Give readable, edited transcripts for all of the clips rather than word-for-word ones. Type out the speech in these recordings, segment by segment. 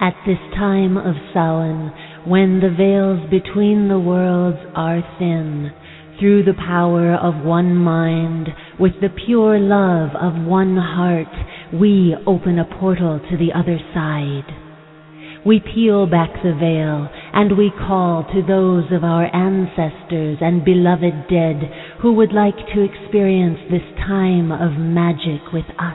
At this time of Samhain, when the veils between the worlds are thin, through the power of one mind, with the pure love of one heart, we open a portal to the other side. We peel back the veil, and we call to those of our ancestors and beloved dead who would like to experience this time of magic with us.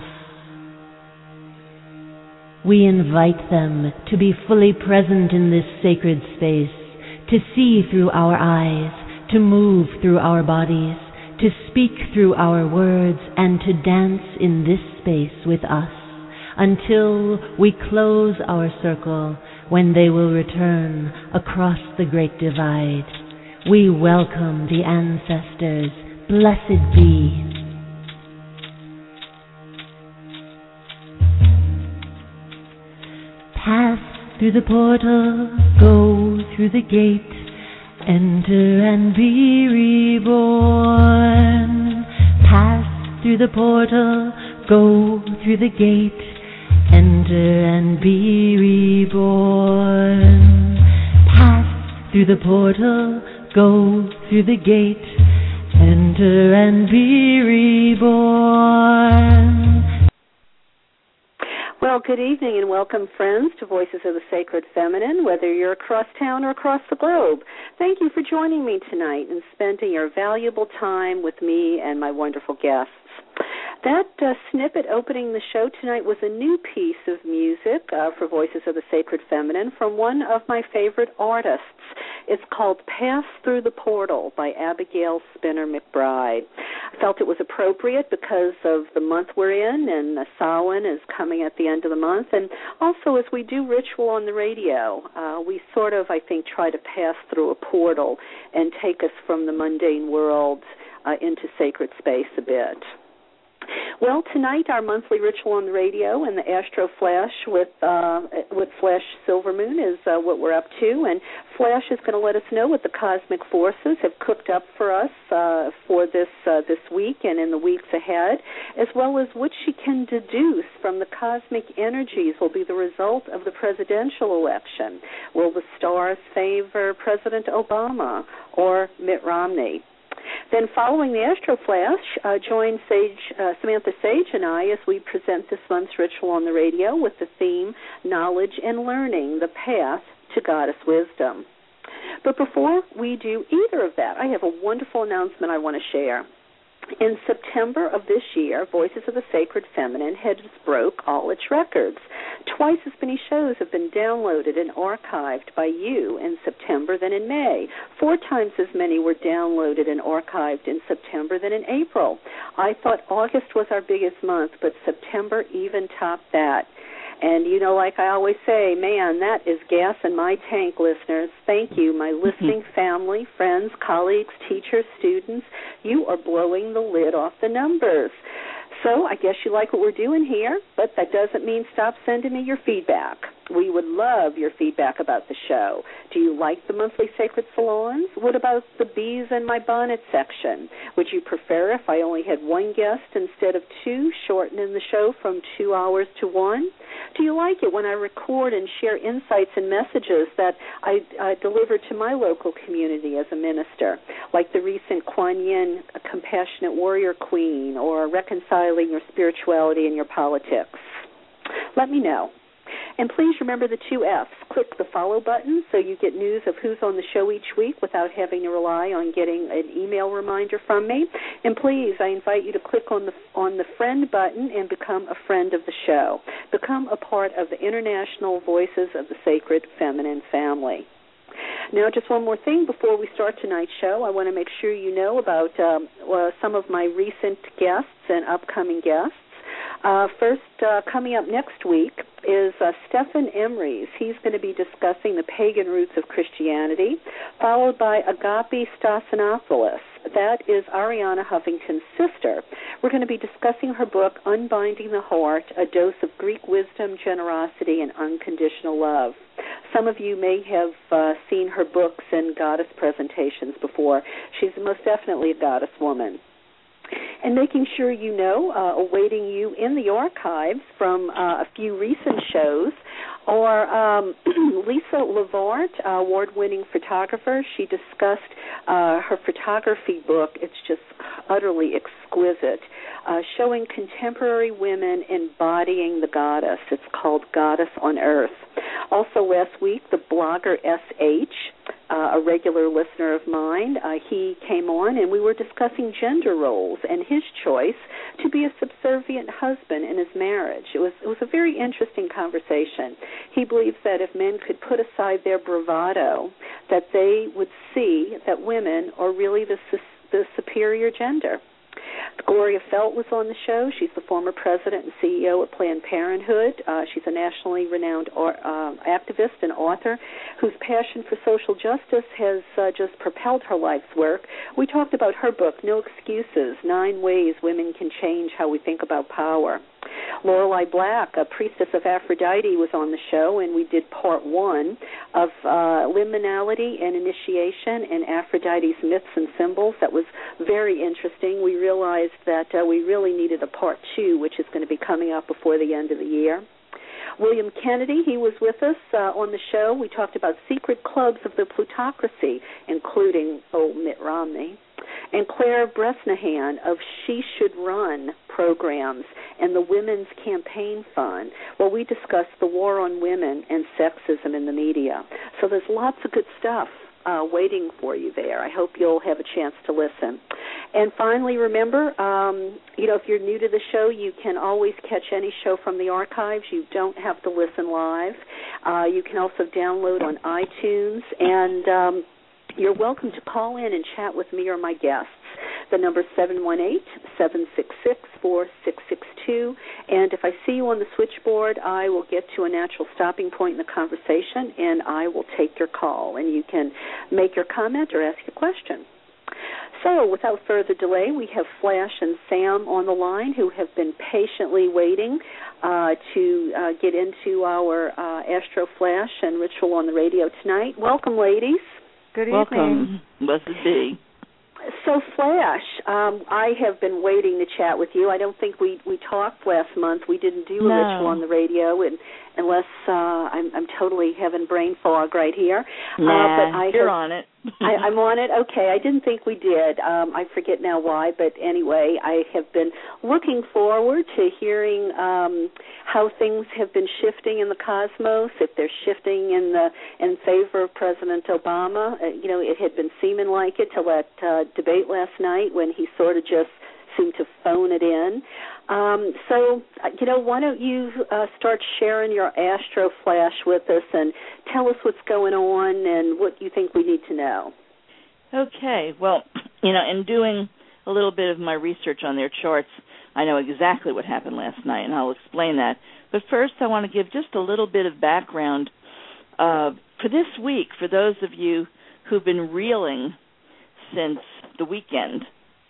We invite them to be fully present in this sacred space, to see through our eyes, to move through our bodies, to speak through our words, and to dance in this space with us until we close our circle, when they will return across the great divide. We welcome the ancestors. Blessed be. Pass through the portal, go through the gate, enter and be reborn. Pass through the portal, go through the gate, enter and be reborn. Pass through the portal, go through the gate, enter and be reborn. Well, good evening and welcome, friends, to Voices of the Sacred Feminine, whether you're across town or across the globe. Thank you for joining me tonight and spending your valuable time with me and my wonderful guests. That snippet opening the show tonight was a new piece of music for Voices of the Sacred Feminine from one of my favorite artists. It's called Pass Through the Portal by Abigail Spinner McBride. I felt it was appropriate because of the month we're in, and Samhain is coming at the end of the month. And also, as we do ritual on the radio, we sort of, I think, try to pass through a portal and take us from the mundane world into sacred space a bit. Well, tonight our monthly ritual on the radio and the Astro Flash with Flash Silvermoon is what we're up to, and Flash is going to let us know what the cosmic forces have cooked up for us for this week and in the weeks ahead, as well as what she can deduce from the cosmic energies will be the result of the presidential election. Will the stars favor President Obama or Mitt Romney? Then following the Astro Flash, join Samantha Sage and I as we present this month's ritual on the radio with the theme, Knowledge and Learning, the Path to Goddess Wisdom. But before we do either of that, I have a wonderful announcement I want to share. In September of this year, Voices of the Sacred Feminine has broke all its records. Twice as many shows have been downloaded and archived by you in September than in May. 4 times as many were downloaded and archived in September than in April. I thought August was our biggest month, but September even topped that. And, you know, like I always say, man, that is gas in my tank, listeners. Thank you, my listening family, friends, colleagues, teachers, students. You are blowing the lid off the numbers. So I guess you like what we're doing here, but that doesn't mean stop sending me your feedback. We would love your feedback about the show. Do you like the monthly Sacred Salons? What about the Bees in My Bonnet section? Would you prefer if I only had one guest instead of 2, shortening the show from 2 hours to 1? Do you like it when I record and share insights and messages that I deliver to my local community as a minister, like the recent Kuan Yin Compassionate Warrior Queen, or reconciling your spirituality and your politics? Let me know. And please remember the 2 F's. Click the follow button so you get news of who's on the show each week without having to rely on getting an email reminder from me. And please, I invite you to click on the friend button and become a friend of the show. Become a part of the International Voices of the Sacred Feminine family. Now, just one more thing before we start tonight's show. I want to make sure you know about some of my recent guests and upcoming guests. First, coming up next week is Stephan Emrys. He's going to be discussing the pagan roots of Christianity, followed by Agape Stasinopoulos. That is Ariana Huffington's sister. We're going to be discussing her book, Unbinding the Heart, A Dose of Greek Wisdom, Generosity, and Unconditional Love. Some of you may have seen her books and goddess presentations before. She's most definitely a goddess woman. And making sure awaiting you in the archives from a few recent shows Or Lisa Lavart, award-winning photographer. She discussed her photography book. It's just utterly exquisite, showing contemporary women embodying the goddess. It's called Goddess on Earth. Also last week, the blogger S.H., a regular listener of mine, he came on and we were discussing gender roles and his choice to be a subservient husband in his marriage. It was a very interesting conversation. He believes that if men could put aside their bravado, that they would see that women are really the superior gender. Gloria Felt was on the show. She's the former president and CEO of Planned Parenthood. She's a nationally renowned activist and author whose passion for social justice has just propelled her life's work. We talked about her book, No Excuses, 9 Ways Women Can Change How We Think About Power. Lorelei Black, a priestess of Aphrodite, was on the show, and we did part 1 of liminality and initiation and Aphrodite's myths and symbols. That was very interesting. We realized that we really needed a part 2, which is going to be coming up before the end of the year. William Kennedy, he was with us on the show. We talked about secret clubs of the plutocracy, including Mitt Romney. And Claire Bresnahan of She Should Run programs and the Women's Campaign Fund. Well, we discussed the war on women and sexism in the media. So there's lots of good stuff waiting for you there. I hope you'll have a chance to listen. And finally, remember, if you're new to the show, you can always catch any show from the archives. You don't have to listen live. You can also download on iTunes, and you're welcome to call in and chat with me or my guests. The number is 718-766-4662. And if I see you on the switchboard, I will get to a natural stopping point in the conversation, and I will take your call. And you can make your comment or ask your question. So without further delay, we have Flash and Sam on the line who have been patiently waiting to get into our Astro Flash and Ritual on the Radio tonight. Welcome, ladies. Good evening. Welcome. Blessed be. So, Flash, I have been waiting to chat with you. I don't think we talked last month. We didn't do a Ritual on the Radio, and unless I'm totally having brain fog right here. But you're on it. I'm on it? Okay, I didn't think we did. I forget now why, but anyway, I have been looking forward to hearing how things have been shifting in the cosmos, if they're shifting in favor of President Obama. It had been seeming like it till that debate last night when he sort of just seemed to phone it in. So, why don't you start sharing your Astro Flash with us and tell us what's going on and what you think we need to know. Okay. Well, in doing a little bit of my research on their charts, I know exactly what happened last night, and I'll explain that. But first, I want to give just a little bit of background for this week, for those of you who've been reeling since the weekend.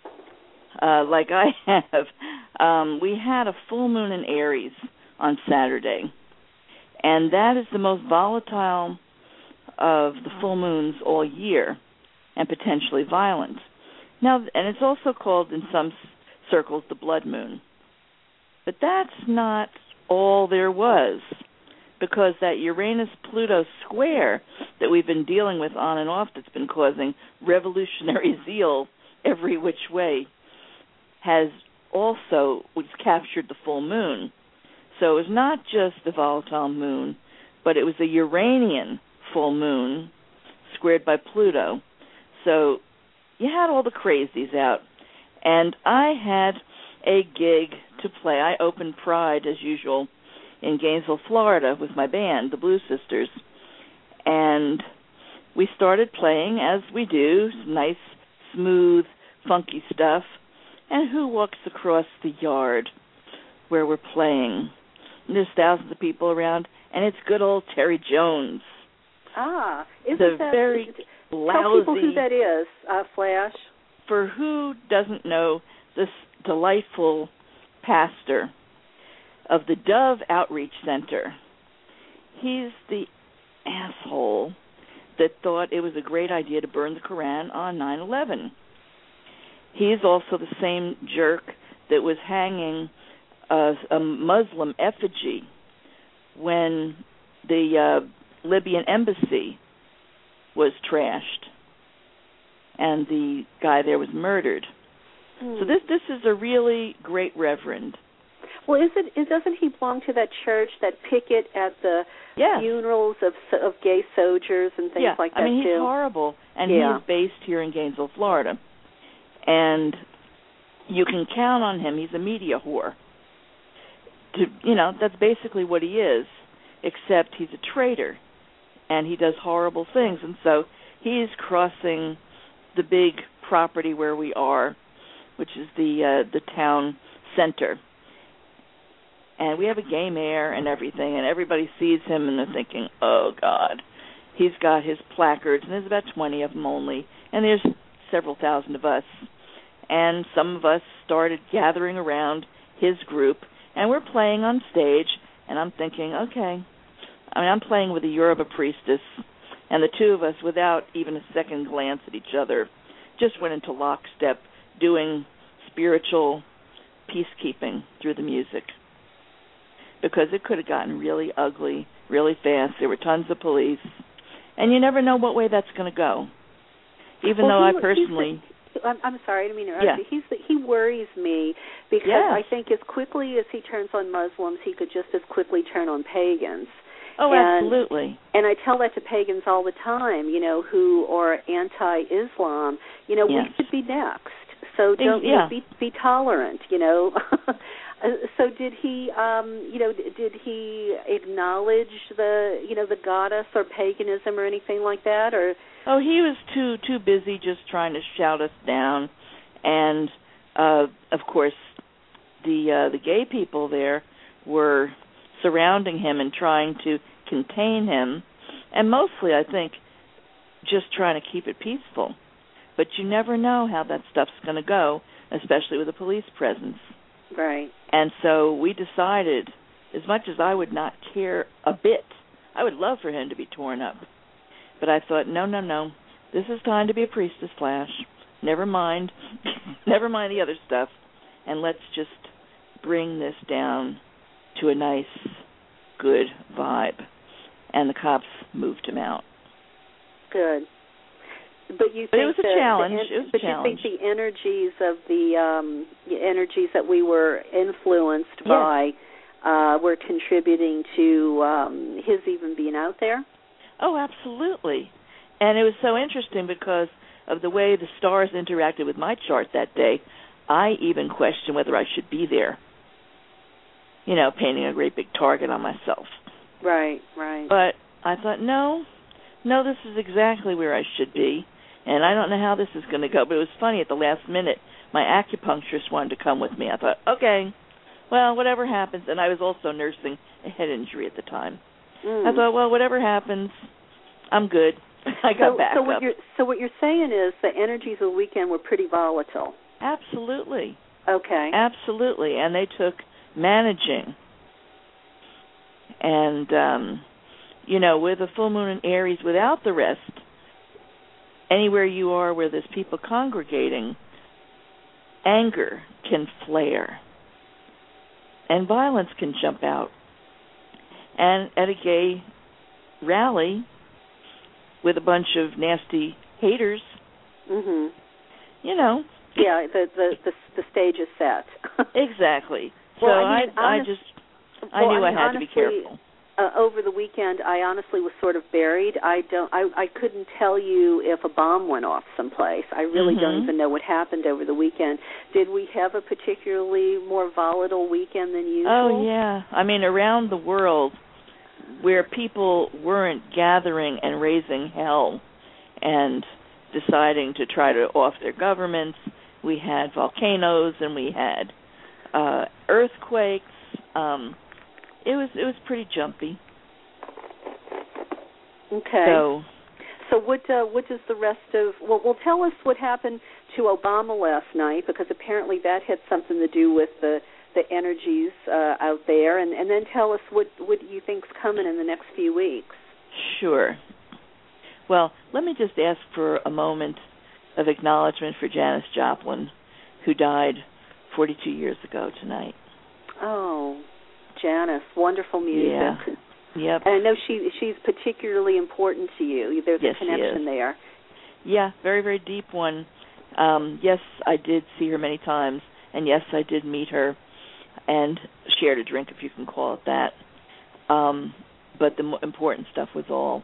Like I have, we had a full moon in Aries on Saturday, and that is the most volatile of the full moons all year, and potentially violent. Now, and it's also called in some circles the blood moon. But that's not all there was, because that Uranus-Pluto square that we've been dealing with on and off that's been causing revolutionary zeal every which way has also captured the full moon. So it was not just the volatile moon, but it was a Uranian full moon squared by Pluto. So you had all the crazies out. And I had a gig to play. I opened Pride, as usual, in Gainesville, Florida, with my band, the Blue Sisters. And we started playing, as we do, nice, smooth, funky stuff. And who walks across the yard where we're playing? There's thousands of people around, and it's good old Terry Jones. Isn't that very lousy? Tell people who that is, Flash. For who doesn't know this delightful pastor of the Dove Outreach Center? He's the asshole that thought it was a great idea to burn the Koran on 9/11. He's also the same jerk that was hanging a Muslim effigy when the Libyan embassy was trashed, and the guy there was murdered. So this is a really great reverend. Well, doesn't he belong to that church that picket at the funerals of gay soldiers and things like that? I mean, he's too? horrible, and he's based here in Gainesville, Florida. And you can count on him. He's a media whore. That's basically what he is, except he's a traitor, and he does horrible things. And so he's crossing the big property where we are, which is the town center. And we have a gay mayor and everything, and everybody sees him and they're thinking, oh, God. He's got his placards, and there's about 20 of them only, and there's several thousand of us. And some of us started gathering around his group, and we're playing on stage, and I'm thinking, okay. I mean, I'm playing with a Yoruba priestess, and the two of us, without even a second glance at each other, just went into lockstep doing spiritual peacekeeping through the music. Because it could have gotten really ugly really fast. There were tons of police. And you never know what way that's going to go. Even though I personally... I'm sorry, I didn't mean to interrupt you. He worries me because I think as quickly as he turns on Muslims, he could just as quickly turn on pagans. Oh, absolutely. And I tell that to pagans all the time, who are anti-Islam. We could be next. So don't be tolerant, So did he, did he acknowledge the goddess or paganism or anything like that, or? Oh, he was too busy just trying to shout us down, and of course, the gay people there were surrounding him and trying to contain him, and mostly, I think, just trying to keep it peaceful. But you never know how that stuff's going to go, especially with a police presence. Right. And so we decided, as much as I would not care a bit, I would love for him to be torn up. But I thought, no, this is time to be a priestess, Flash. Never mind the other stuff, and let's just bring this down to a nice, good vibe. And the cops moved him out. Good. But it was a challenge. But you think the energies of the energies that we were influenced by were contributing to his even being out there? Oh, absolutely. And it was so interesting because of the way the stars interacted with my chart that day. I even questioned whether I should be there. Painting a great big target on myself. Right. But I thought, no, this is exactly where I should be. And I don't know how this is going to go, but it was funny at the last minute. My acupuncturist wanted to come with me. I thought, okay, well, whatever happens. And I was also nursing a head injury at the time. I thought, well, whatever happens, I'm good. I got back up. So what you're saying is the energies of the weekend were pretty volatile. Absolutely. Okay. Absolutely. And they took managing. And, with a full moon in Aries without the rest, anywhere you are where there's people congregating, anger can flare. And violence can jump out. And at a gay rally with a bunch of nasty haters, Yeah, the stage is set. Exactly. Well, so I knew I had to be careful. Over the weekend, I honestly was sort of buried. I couldn't tell you if a bomb went off someplace. I really don't even know what happened over the weekend. Did we have a particularly more volatile weekend than usual? Oh, yeah. I mean, around the world, where people weren't gathering and raising hell and deciding to try to off their governments, we had volcanoes and we had earthquakes. It was pretty jumpy. Okay. So what does the rest of... Well, tell us what happened to Obama last night, because apparently that had something to do with the energies out there, and then tell us what you think's coming in the next few weeks. Sure. Well, let me just ask for a moment of acknowledgement for Janis Joplin, who died 42 years ago tonight. Oh, Janis, wonderful music. Yep. And I know she's particularly important to you. There's yes, a connection there. Yeah, very, very deep one. Yes, I did see her many times, and yes, I did meet her and shared a drink, if you can call it that. But the important stuff was all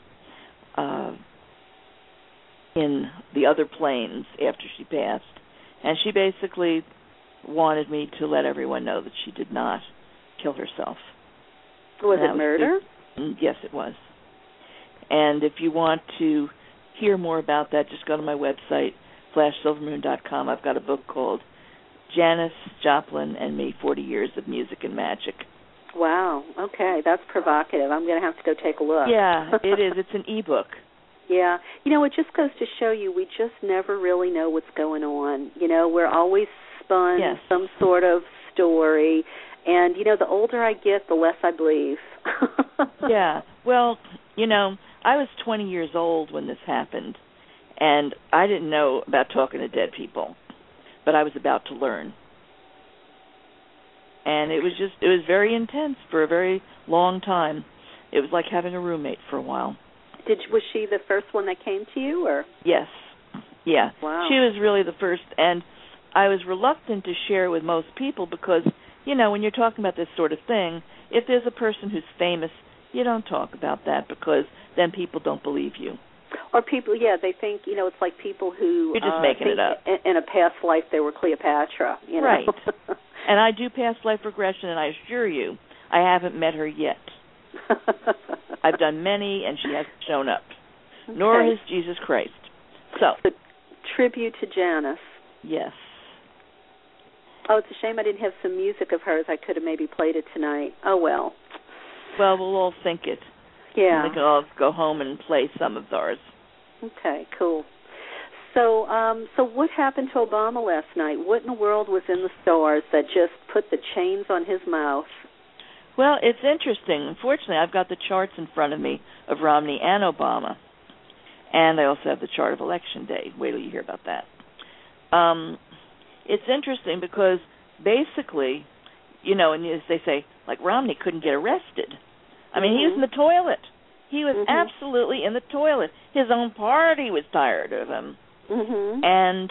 in the other planes after she passed. And she basically wanted me to let everyone know that she did not kill herself. Was it murder? Yes, it was. And if you want to hear more about that, just go to my website, flashsilvermoon.com. I've got a book called Janis Joplin and Me, 40 Years of Music and Magic. Wow. Okay, that's provocative. I'm going to have to go take a look. Yeah, it is. It's an e-book. Yeah. It just goes to show you we just never really know what's going on. We're always spun some sort of story. And, the older I get, the less I believe. Yeah. Well, I was 20 years old when this happened, and I didn't know about talking to dead people, but I was about to learn. And it was very intense for a very long time. It was like having a roommate for a while. Was she the first one that came to you, or? Yes. Yeah. Wow. She was really the first, and I was reluctant to share with most people because, when you're talking about this sort of thing, if there's a person who's famous, you don't talk about that because then people don't believe you. Or people, they think, it's like people who you're just making it up. In a past life they were Cleopatra, Right. And I do past life regression, and I assure you, I haven't met her yet. I've done many, and she hasn't shown up. Okay. Nor has Jesus Christ. So, tribute to Janis. Yes. Oh, it's a shame I didn't have some music of hers. I could have maybe played it tonight. Oh, well. Well, we'll all think it. Yeah. We can all go home and play some of ours. Okay, cool. So what happened to Obama last night? What in the world was in the stars that just put the chains on his mouth? Well, it's interesting. Unfortunately, I've got the charts in front of me of Romney and Obama. And I also have the chart of Election Day. Wait till you hear about that. It's interesting because basically, and as they say, like Romney couldn't get arrested. I mean, he was in the toilet. He was absolutely in the toilet. His own party was tired of him. And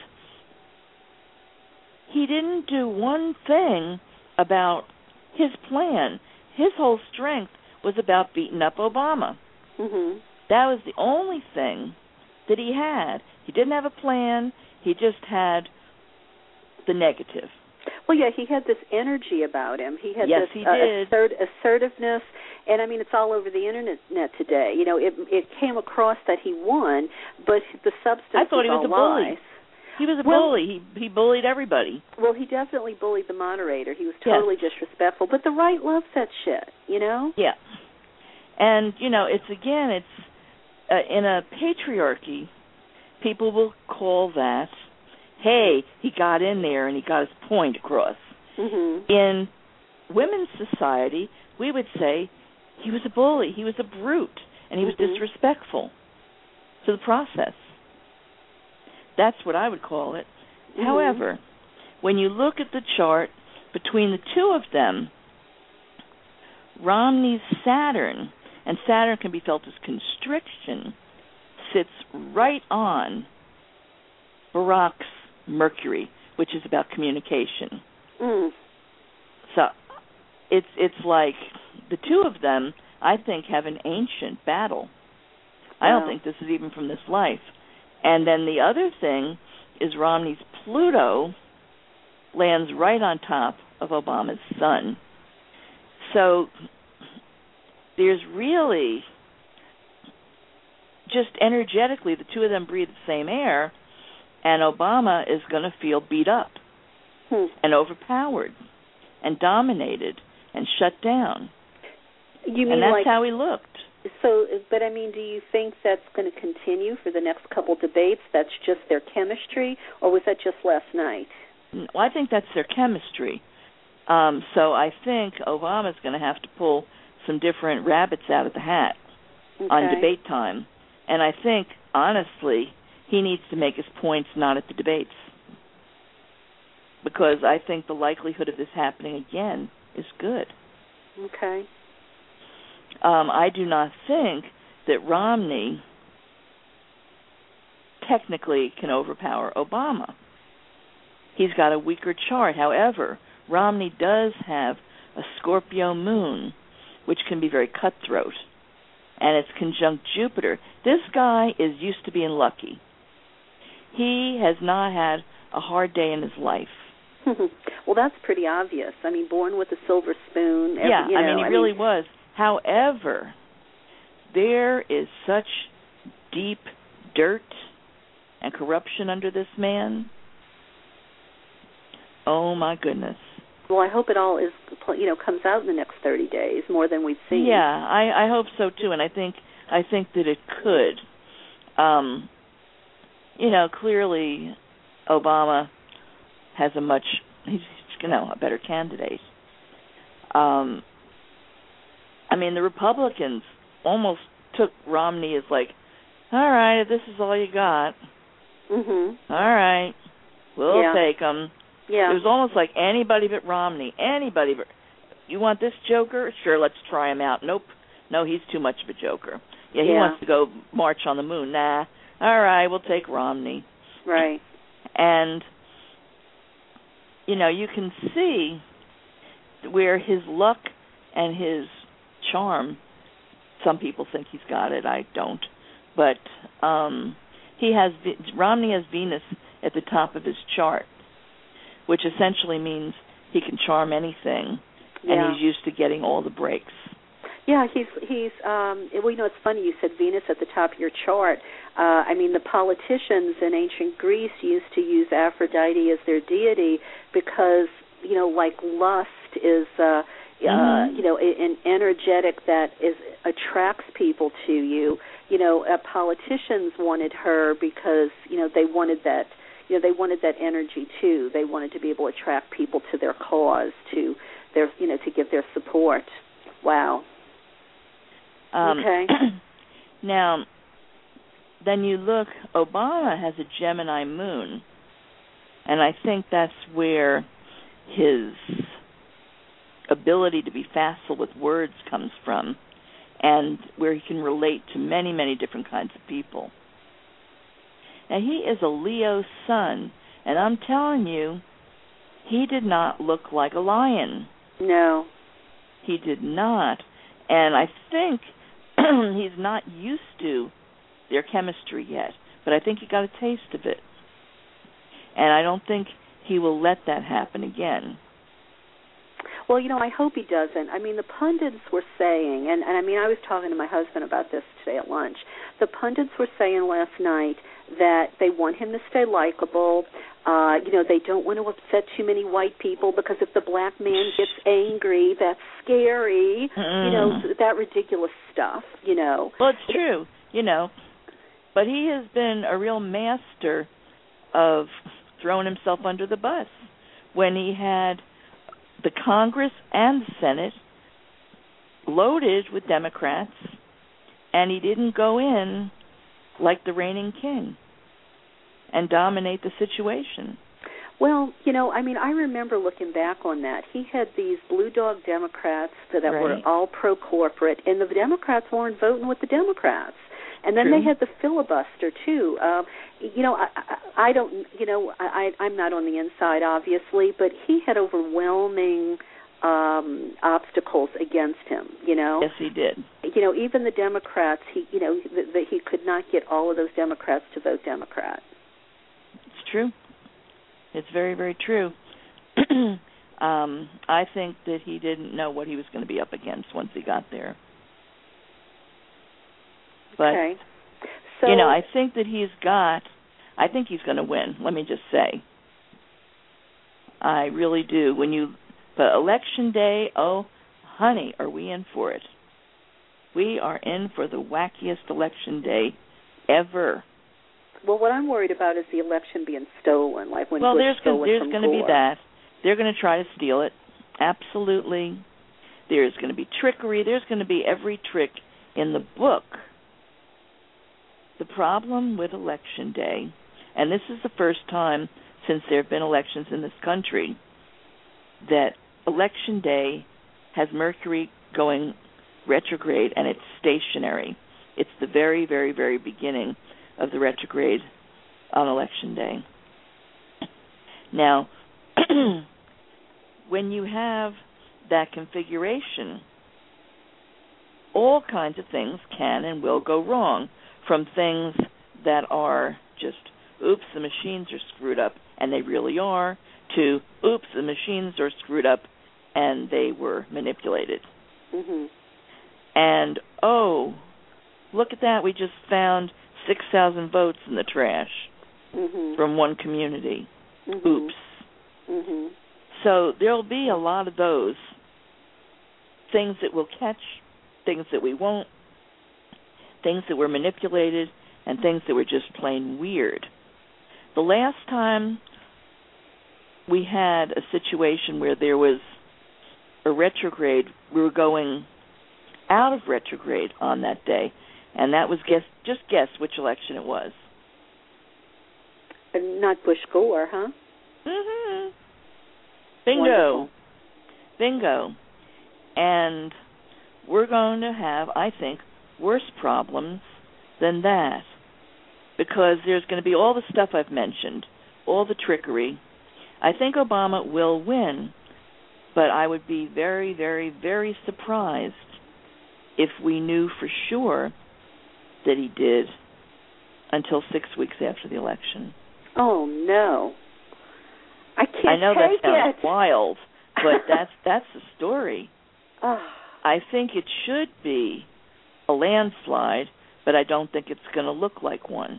he didn't do one thing about his plan. His whole strength was about beating up Obama. That was the only thing that he had. He didn't have a plan. He just had the negative. Well, yeah, he had this energy about him. He had this he did. Assertiveness, and I mean, it's all over the internet today. It came across that he won, but the substance I thought was he was all a bully. lies. He was a bully. He bullied everybody. Well, he definitely bullied the moderator. He was totally disrespectful. But the right loves that shit, Yeah. And, it's in a patriarchy, people will call that, hey, he got in there and he got his point across. In women's society, we would say he was a bully, he was a brute, and he was disrespectful to the process. That's what I would call it. However, when you look at the chart between the two of them, Romney's Saturn, and Saturn can be felt as constriction, sits right on Barack's Mercury, which is about communication. So it's like the two of them, I think, have an ancient battle. I don't think this is even from this life. And then the other thing is Romney's Pluto lands right on top of Obama's Sun. So there's really, just energetically, the two of them breathe the same air, and Obama is going to feel beat up and overpowered and dominated and shut down. You mean and that's how he looked. So, but I mean, do you think that's going to continue for the next couple debates? That's just their chemistry, or was that just last night? Well, I think that's their chemistry. So I think Obama's going to have to pull some different rabbits out of the hat on debate time. And I think, honestly, he needs to make his points not at the debates. Because I think the likelihood of this happening again is good. Okay. I do not think that Romney technically can overpower Obama. He's got a weaker chart. However, Romney does have a Scorpio moon, which can be very cutthroat, and it's conjunct Jupiter. This guy is used to being lucky. He has not had a hard day in his life. Well, that's pretty obvious. I mean, born with a silver spoon. He really was. However, there is such deep dirt and corruption under this man. Oh, my goodness. Well, I hope it all is, comes out in the next 30 days, more than we've seen. Yeah, I hope so too, and I think that it could. Clearly, Obama has he's a better candidate. The Republicans almost took Romney as like, all right, if this is all you got, all right, we'll take him. Yeah. It was almost like anybody but Romney. You want this joker? Sure, let's try him out. Nope. No, he's too much of a joker. Yeah, he wants to go march on the moon. Nah. All right, we'll take Romney. Right. And, you can see where his luck and his charm, some people think he's got it. I don't. But Romney has Venus at the top of his chart, which essentially means he can charm anything, and he's used to getting all the breaks. Yeah, he's. It's funny you said Venus at the top of your chart. The politicians in ancient Greece used to use Aphrodite as their deity because, like lust is, an energetic that attracts people to you. Politicians wanted her because, they wanted that. They wanted that energy too. They wanted to be able to attract people to their cause, to give their support. Wow. Okay. Now, then you look, Obama has a Gemini moon, and I think that's where his ability to be facile with words comes from, and where he can relate to many, many different kinds of people. And he is a Leo sun, and I'm telling you, he did not look like a lion. No. He did not. And I think he's not used to their chemistry yet, but I think he got a taste of it. And I don't think he will let that happen again. Well, I hope he doesn't. The pundits were saying, and I was talking to my husband about this today at lunch, the pundits were saying last night that they want him to stay likable. They don't want to upset too many white people because if the black man gets angry, that's scary. That ridiculous stuff, Well, it's true, But he has been a real master of throwing himself under the bus. When he had the Congress and the Senate loaded with Democrats, and he didn't go in like the reigning king and dominate the situation. Well, I remember looking back on that. He had these blue dog Democrats that were all pro-corporate, and the Democrats weren't voting with the Democrats. And then they had the filibuster, too. I don't, I'm not on the inside, obviously, but he had overwhelming obstacles against him, Yes, he did. Even the Democrats, he could not get all of those Democrats to vote Democrat. It's true. It's very, very true. I think that he didn't know what he was going to be up against once he got there. But, okay. So, I think that I think he's going to win, let me just say. I really do. But Election Day, oh, honey, are we in for it? We are in for the wackiest election day ever. Well, what I'm worried about is the election being stolen, like when Bush stole it from Gore. There's going to be that. They're going to try to steal it. Absolutely. There's going to be trickery. There's going to be every trick in the book. The problem with Election Day, and this is the first time since there have been elections in this country, that Election Day has Mercury going retrograde, and it's stationary. It's the very, very, very beginning of the retrograde on Election Day. Now, when you have that configuration, all kinds of things can and will go wrong, from things that are just, oops, the machines are screwed up, and they really are, to, oops, the machines are screwed up, and they were manipulated. Mm-hmm. And, oh, look at that, we just found 6,000 votes in the trash from one community. Oops. Mm-hmm. So there'll be a lot of those things that we'll catch, things that we won't, things that were manipulated, and things that were just plain weird. The last time we had a situation where there was a retrograde, we were going out of retrograde on that day, and that was, just guess which election it was. Not Bush Gore, huh? Mm-hmm. Bingo. Wonderful. Bingo. And we're going to have, I think, worse problems than that, because there's going to be all the stuff I've mentioned, all the trickery. I think Obama will win, but I would be very, very, very surprised if we knew for sure that he did until 6 weeks after the election. Oh, no. I can't I know take that sounds it. wild, but that's the story. Oh. I think it should be a landslide, but I don't think it's going to look like one.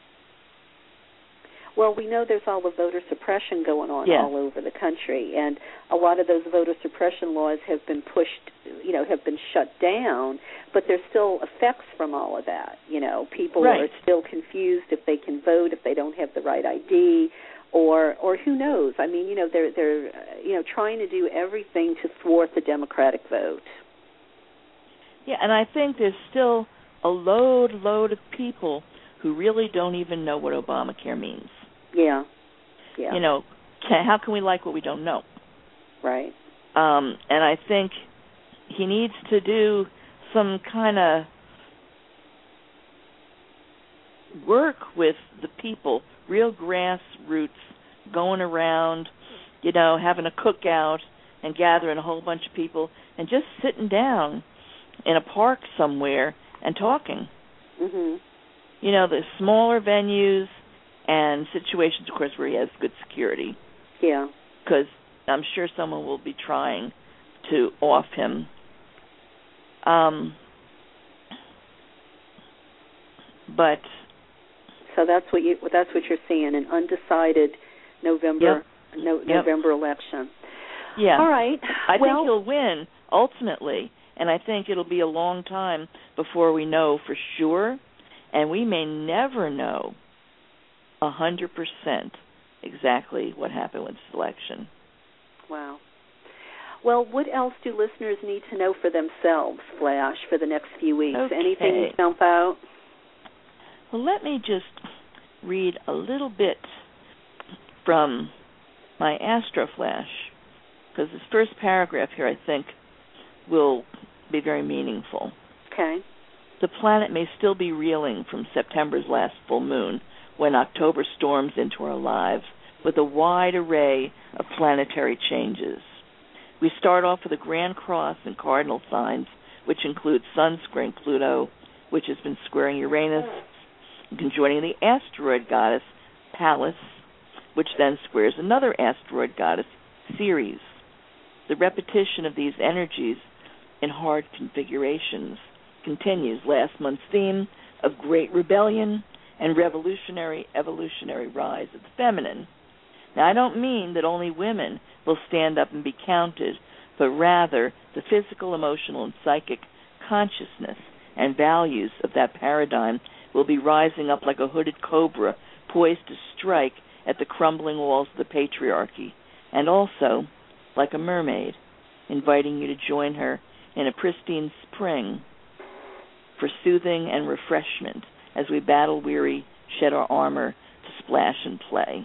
Well, we know there's all the voter suppression going on all over the country, and a lot of those voter suppression laws have been pushed, have been shut down, but there's still effects from all of that. People are still confused if they can vote, if they don't have the right ID, or who knows? I mean, they're trying to do everything to thwart the Democratic vote. Yeah, and I think there's still a load of people who really don't even know what Obamacare means. Yeah. How can we like what we don't know? Right. And I think he needs to do some kind of work with the people, real grassroots, going around, having a cookout and gathering a whole bunch of people and just sitting down in a park somewhere and talking. Mm-hmm. The smaller venues and situations, of course, where he has good security. Yeah. Because I'm sure someone will be trying to off him. But so that's what you're seeing, an undecided November election. Yeah. All right. I think he'll win ultimately, and I think it'll be a long time before we know for sure, and we may never know 100% exactly what happened with this election. Wow. Well, what else do listeners need to know for themselves, Flash, for the next few weeks? Okay. Anything jump out? Well, let me just read a little bit from my Astro Flash, because this first paragraph here, I think, will be very meaningful. Okay. The planet may still be reeling from September's last full moon, when October storms into our lives with a wide array of planetary changes. We start off with a grand cross and cardinal signs, which include Sun squaring Pluto, which has been squaring Uranus, and conjoining the asteroid goddess Pallas, which then squares another asteroid goddess, Ceres. The repetition of these energies in hard configurations continues last month's theme of great rebellion and revolutionary evolutionary rise of the feminine. Now, I don't mean that only women will stand up and be counted, but rather the physical, emotional, and psychic consciousness and values of that paradigm will be rising up like a hooded cobra, poised to strike at the crumbling walls of the patriarchy, and also like a mermaid, inviting you to join her in a pristine spring for soothing and refreshment as we battle-weary shed our armor to splash and play.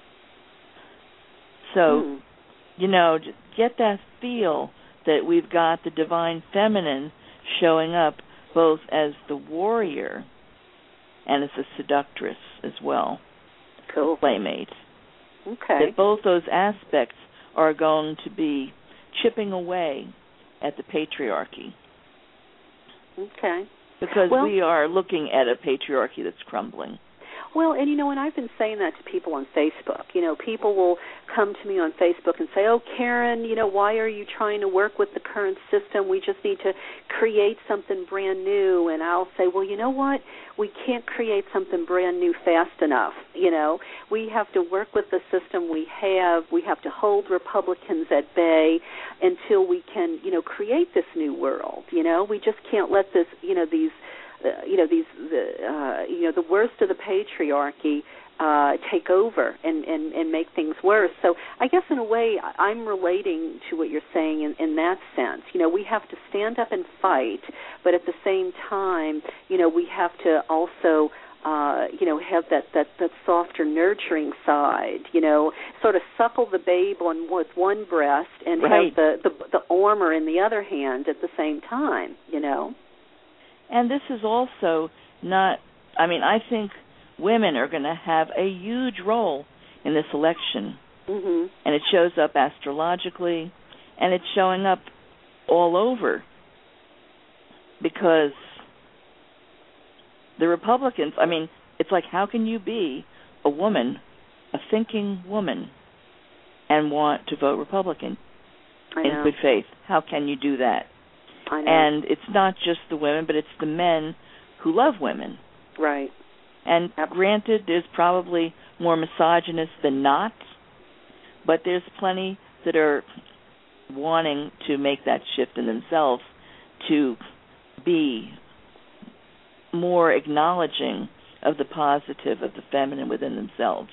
So, get that feel that we've got the divine feminine showing up both as the warrior and as a seductress as well. Cool. Playmate. Okay. That both those aspects are going to be chipping away at the patriarchy. Okay. Because we are looking at a patriarchy that's crumbling. Well, and and I've been saying that to people on Facebook. People will come to me on Facebook and say, "Oh, Karen, why are you trying to work with the current system? We just need to create something brand new." And I'll say, "Well, you know what? We can't create something brand new fast enough. We have to work with the system we have. We have to hold Republicans at bay until we can, create this new world. We just can't let this, the worst of the patriarchy take over and make things worse." So I guess in a way I'm relating to what you're saying in that sense. We have to stand up and fight, but at the same time, we have to also have that softer, nurturing side, sort of suckle the babe with one breast and right. have the armor in the other hand at the same time, And this is also not, I think women are going to have a huge role in this election. Mm-hmm. And it shows up astrologically, and it's showing up all over because the Republicans, it's like, how can you be a woman, a thinking woman, and want to vote Republican in good faith? How can you do that? I know. And it's not just the women, but it's the men who love women. Right. And granted, there's probably more misogynists than not, but there's plenty that are wanting to make that shift in themselves to be more acknowledging of the positive of the feminine within themselves.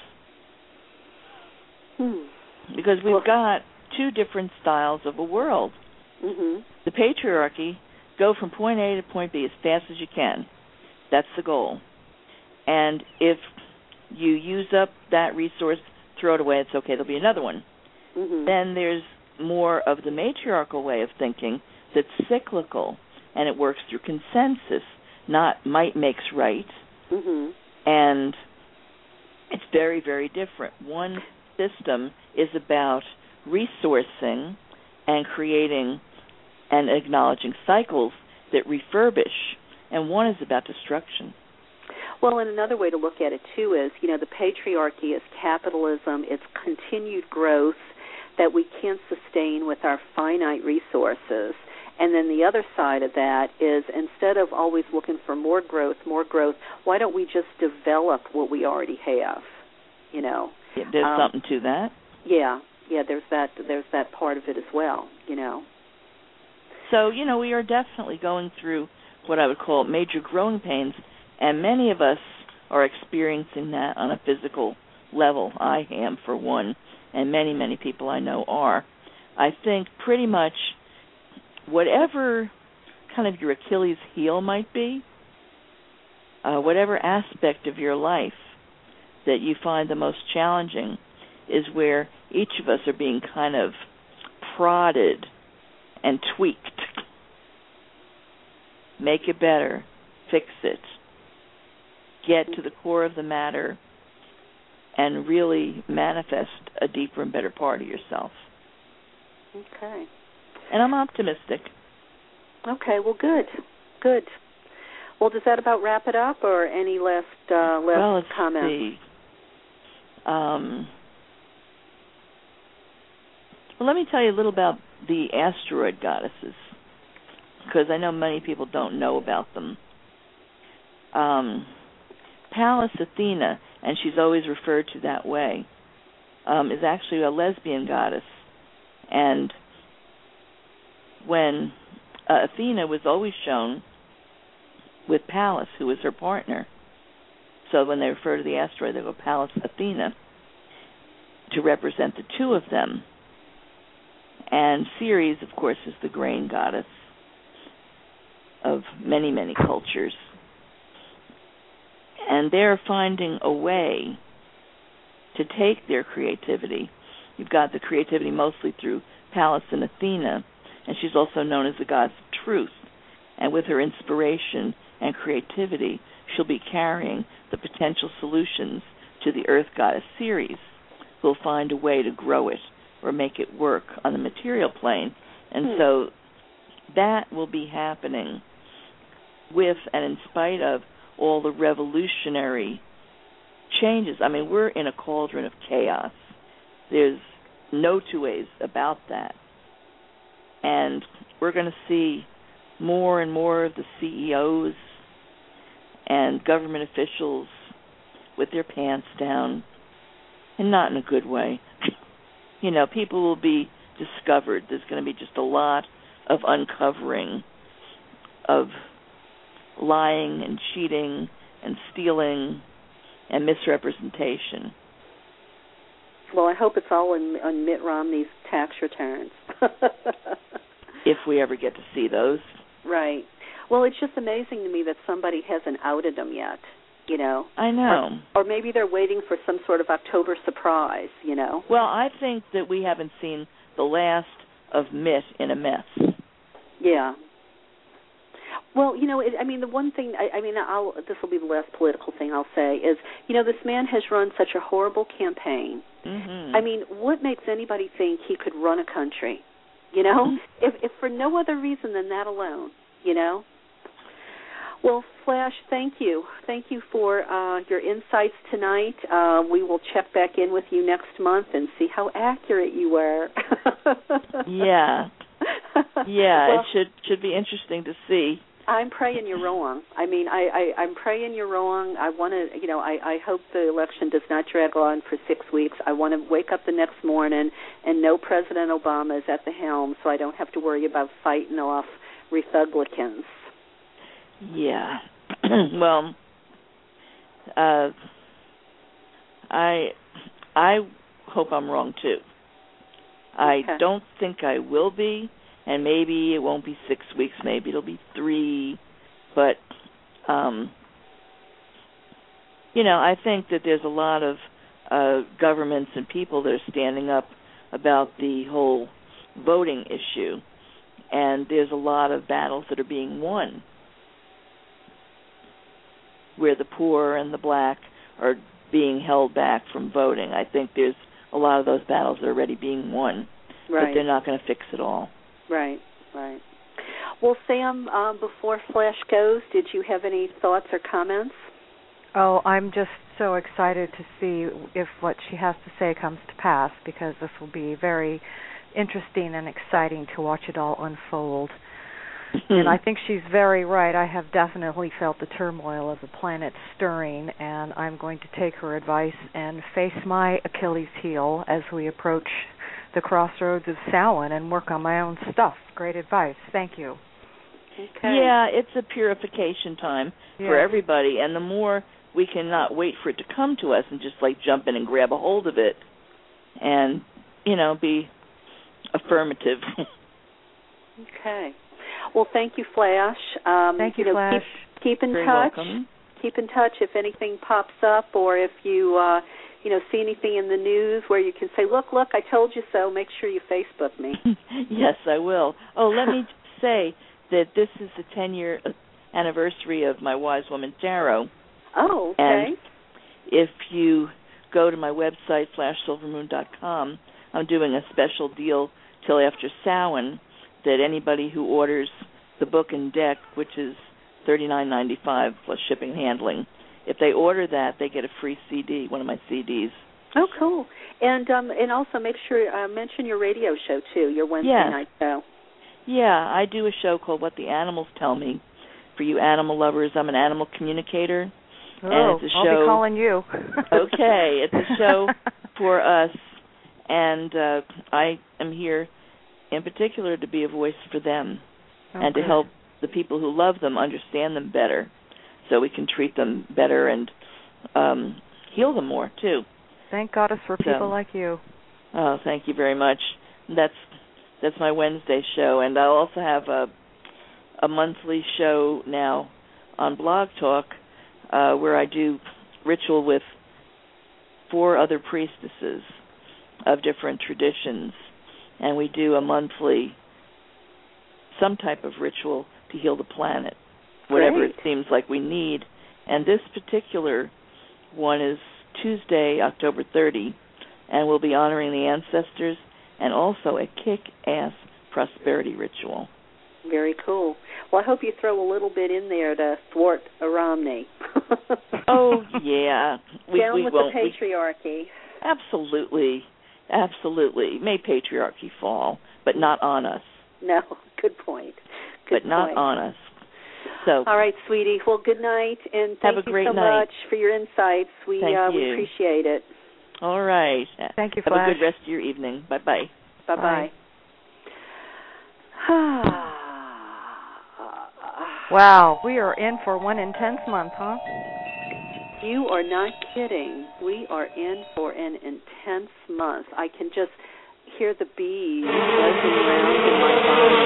Because we've got two different styles of a world. Mm-hmm. The patriarchy, go from point A to point B as fast as you can. That's the goal. And if you use up that resource, throw it away, it's okay, there'll be another one. Mm-hmm. Then there's more of the matriarchal way of thinking that's cyclical, and it works through consensus, not might makes right. Mm-hmm. And it's very, very different. One system is about resourcing and creating and acknowledging cycles that refurbish, and one is about destruction. Well, and another way to look at it, too, is, the patriarchy is capitalism, it's continued growth that we can't sustain with our finite resources. And then the other side of that is, instead of always looking for more growth, why don't we just develop what we already have, Yeah, there's something to that. Yeah, there's that part of it as well, So, we are definitely going through what I would call major growing pains, and many of us are experiencing that on a physical level. I am, for one, and many, many people I know are. I think pretty much whatever kind of your Achilles heel might be, whatever aspect of your life that you find the most challenging is where each of us are being kind of prodded and tweaked. Make it better. Fix it. Get to the core of the matter and really manifest a deeper and better part of yourself. Okay. And I'm optimistic. Okay, well, good. Well, does that about wrap it up, or any last comments? See. Well, let me tell you a little about the asteroid goddesses, because I know many people don't know about them. Pallas Athena, and she's always referred to that way, is actually a lesbian goddess. And when Athena was always shown with Pallas, who was her partner, so when they refer to the asteroid, they go Pallas Athena, to represent the two of them. And Ceres, of course, is the grain goddess of many, many cultures. And they're finding a way to take their creativity. You've got the creativity mostly through Pallas and Athena, and she's also known as the goddess of truth. And with her inspiration and creativity, she'll be carrying the potential solutions to the Earth Goddess Ceres, who'll find a way to grow it or make it work on the material plane. And so that will be happening with and in spite of all the revolutionary changes. I mean, we're in a cauldron of chaos. There's no two ways about that. And we're going to see more and more of the CEOs and government officials with their pants down, and not in a good way. You know, people will be discovered. There's going to be just a lot of uncovering of lying and cheating and stealing and misrepresentation. Well, I hope it's all on Mitt Romney's tax returns. If we ever get to see those. Right. Well, it's just amazing to me that somebody hasn't outed them yet, you know. I know. Or maybe they're waiting for some sort of October surprise, you know. Well, I think that we haven't seen the last of Mitt in a mess. Yeah. Well, you know, the one thing, this will be the last political thing I'll say is, you know, this man has run such a horrible campaign. Mm-hmm. I mean, what makes anybody think he could run a country, you know, if for no other reason than that alone, you know? Well, Flash, thank you. Thank you for your insights tonight. We will check back in with you next month and see how accurate you were. Yeah. Yeah, well, it should be interesting to see. I'm praying you're wrong. I mean, I'm praying you're wrong. I want to, you know, I hope the election does not drag on for 6 weeks. I want to wake up the next morning and know President Obama is at the helm, so I don't have to worry about fighting off Republicans. Yeah. Well, I hope I'm wrong too. I don't think I will be, and maybe it won't be 6 weeks. Maybe it'll be 3. But, you know, I think that there's a lot of governments and people that are standing up about the whole voting issue, and there's a lot of battles that are being won where the poor and the black are being held back from voting. I think there's a lot of those battles that are already being won, right. But they're not going to fix it all. Right, right. Well, Sam, before Flash goes, did you have any thoughts or comments? Oh, I'm just so excited to see if what she has to say comes to pass, because this will be very interesting and exciting to watch it all unfold. And I think she's very right. I have definitely felt the turmoil of the planet stirring, and I'm going to take her advice and face my Achilles heel as we approach the crossroads of Samhain and work on my own stuff. Great advice. Thank you. Okay. Yeah, it's a purification time for everybody, and the more we cannot wait for it to come to us and just like jump in and grab a hold of it and, you know, be affirmative. Okay. Well, thank you, Flash. Thank you, Flash. Keep in Very touch. welcome. Keep in touch if anything pops up, or if you see anything in the news where you can say, look, I told you so. Make sure you Facebook me. Yes, I will. Oh, let me say that this is the 10-year anniversary of my Wise Woman Tarot. Oh, okay. And if you go to my website, flashsilvermoon.com, I'm doing a special deal till after Samhain, that anybody who orders the book and deck, which is $39.95 plus shipping and handling, if they order that, they get a free CD, one of my CDs. Oh, cool. And also make sure mention your radio show too, your Wednesday night show. Yeah, I do a show called What the Animals Tell Me. For you animal lovers, I'm an animal communicator. Oh, and it's a show, I'll be calling you. Okay, it's a show for us, and I am here in particular to be a voice for them and to help the people who love them understand them better so we can treat them better and heal them more, too. Thank Goddess for people like you. Oh, thank you very much. That's my Wednesday show, and I'll also have a monthly show now on Blog Talk where I do ritual with 4 other priestesses of different traditions, and we do a monthly some type of ritual to heal the planet, whatever Great. it seems like we need. And this particular one is Tuesday, October 30, and we'll be honoring the ancestors and also a kick-ass prosperity ritual. Very cool. Well, I hope you throw a little bit in there to thwart Romney. Oh, yeah. Down with the patriarchy. Absolutely. Absolutely. May patriarchy fall, but not on us. No, good point. But not on us. So, all right, sweetie. Well, good night, and thank you so much for your insights. We appreciate it. All right. Thank you, Have Flash. a good rest of your evening. Bye-bye. Bye-bye. Wow, we are in for one intense month, huh? You are not kidding. We are in for an intense month. I can just hear the bees buzzing around in my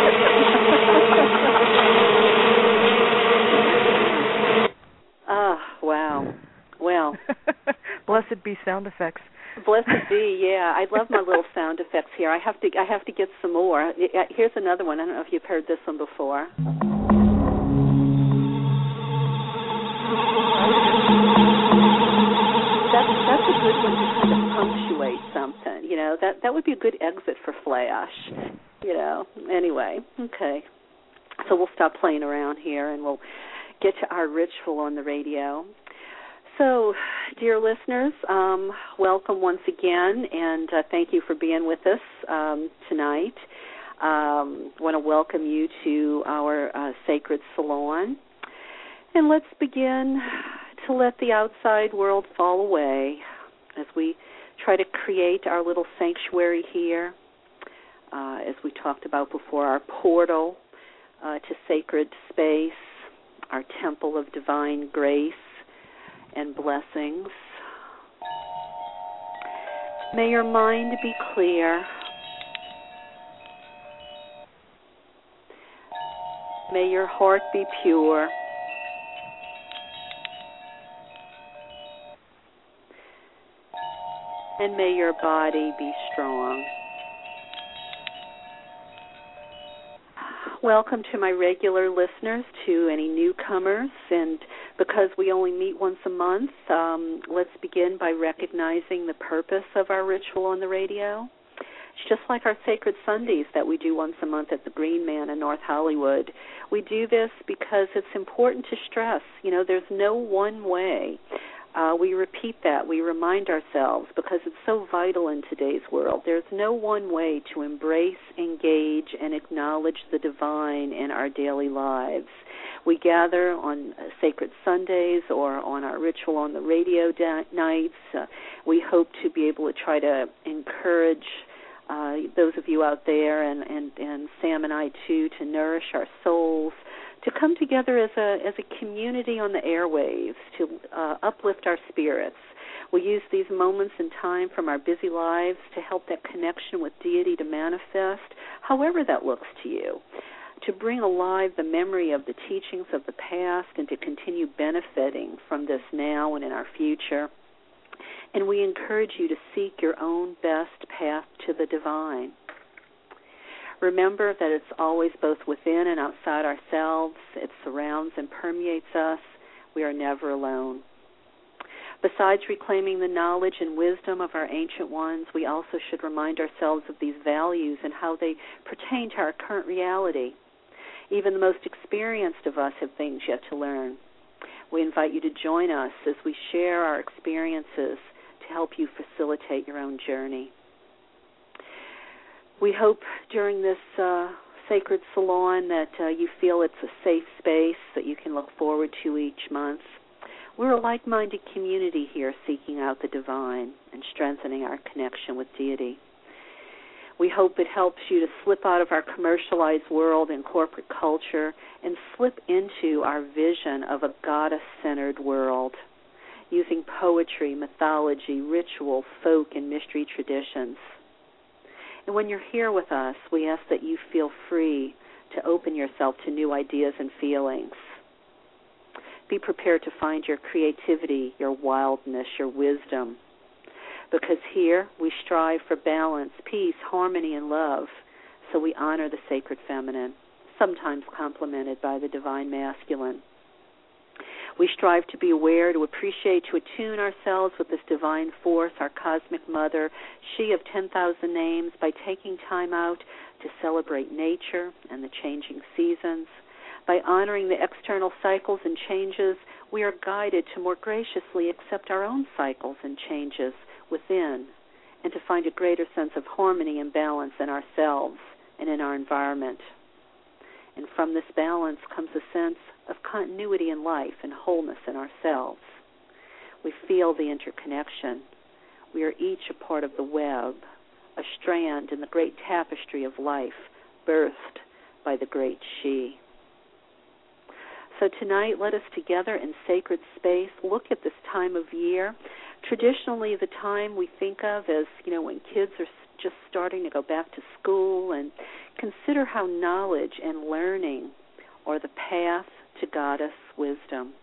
body. Wow. Well. Blessed be sound effects. Blessed be, yeah. I love my little sound effects here. I have to get some more. Here's another one. I don't know if you've heard this one before. That's a good one to kind of punctuate something. You know, that would be a good exit for Flash. You know. Anyway, okay. So we'll stop playing around here and we'll get to our ritual on the radio. So, dear listeners, welcome once again, and thank you for being with us tonight. I want to welcome you to our sacred salon. And let's begin to let the outside world fall away as we try to create our little sanctuary here, as we talked about before, our portal to sacred space, our temple of divine grace and blessings. May your mind be clear. May your heart be pure. And may your body be strong. Welcome to my regular listeners, to any newcomers, and because we only meet once a month, let's begin by recognizing the purpose of our ritual on the radio. It's just like our Sacred Sundays that we do once a month at the Green Man in North Hollywood. We do this because it's important to stress, there's no one way. We repeat that. We remind ourselves because it's so vital in today's world. There's no one way to embrace, engage, and acknowledge the divine in our daily lives. We gather on Sacred Sundays or on our ritual on the radio nights. We hope to be able to try to encourage those of you out there and Sam and I too to nourish our souls, to come together as a community on the airwaves, to uplift our spirits. We use these moments in time from our busy lives to help that connection with deity to manifest, however that looks to you, to bring alive the memory of the teachings of the past and to continue benefiting from this now and in our future. And we encourage you to seek your own best path to the divine. Remember that it's always both within and outside ourselves. It surrounds and permeates us. We are never alone. Besides reclaiming the knowledge and wisdom of our ancient ones, we also should remind ourselves of these values and how they pertain to our current reality. Even the most experienced of us have things yet to learn. We invite you to join us as we share our experiences to help you facilitate your own journey. We hope during this sacred salon that you feel it's a safe space that you can look forward to each month. We're a like-minded community here seeking out the divine and strengthening our connection with deity. We hope it helps you to slip out of our commercialized world and corporate culture and slip into our vision of a goddess-centered world, using poetry, mythology, ritual, folk, and mystery traditions. And when you're here with us, we ask that you feel free to open yourself to new ideas and feelings. Be prepared to find your creativity, your wildness, your wisdom. Because here we strive for balance, peace, harmony, and love. So we honor the sacred feminine. sometimes complemented by the divine masculine. We strive to be aware, to appreciate, to attune ourselves with this divine force, our cosmic mother, she of 10,000 names, by taking time out to celebrate nature and the changing seasons. By honoring the external cycles and changes, we are guided to more graciously accept our own cycles and changes within, and to find a greater sense of harmony and balance in ourselves and in our environment. And from this balance comes a sense of continuity in life and wholeness in ourselves. We feel the interconnection. We are each a part of the web, a strand in the great tapestry of life, birthed by the great she. So tonight, let us together in sacred space look at this time of year. Traditionally, the time we think of as, when kids are just starting to go back to school, and consider how knowledge and learning are the path to goddess wisdom.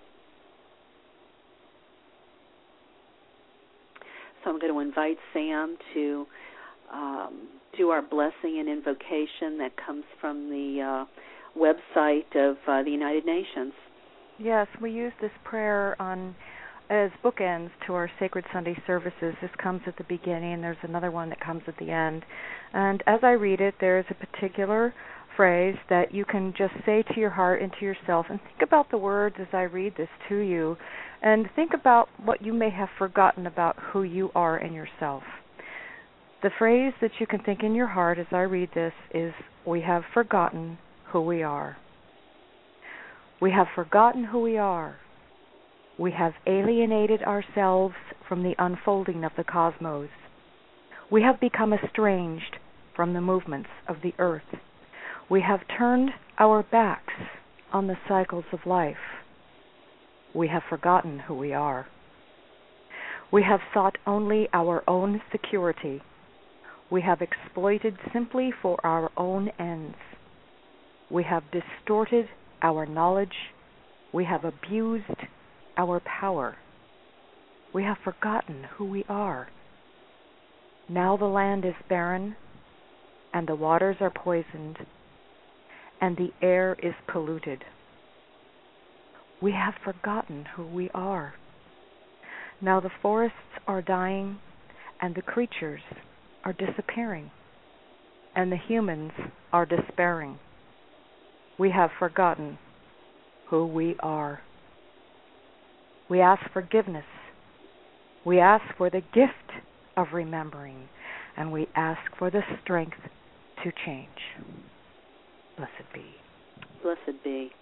So I'm going to invite Sam to do our blessing and invocation that comes from the website of the United Nations. Yes, we use this prayer as bookends to our Sacred Sunday services. This comes at the beginning, and there's another one that comes at the end. And as I read it, there is a particular phrase that you can just say to your heart and to yourself, and think about the words as I read this to you, and think about what you may have forgotten about who you are in yourself. The phrase that you can think in your heart as I read this is, we have forgotten who we are. We have forgotten who we are. We have alienated ourselves from the unfolding of the cosmos. We have become estranged from the movements of the earth. We have turned our backs on the cycles of life. We have forgotten who we are. We have sought only our own security. We have exploited simply for our own ends. We have distorted our knowledge. We have abused our power. We have forgotten who we are. Now the land is barren, and the waters are poisoned, and the air is polluted. We have forgotten who we are. Now the forests are dying, and the creatures are disappearing, and the humans are despairing. We have forgotten who we are. We ask forgiveness. We ask for the gift of remembering, and we ask for the strength to change. Blessed be. Blessed be.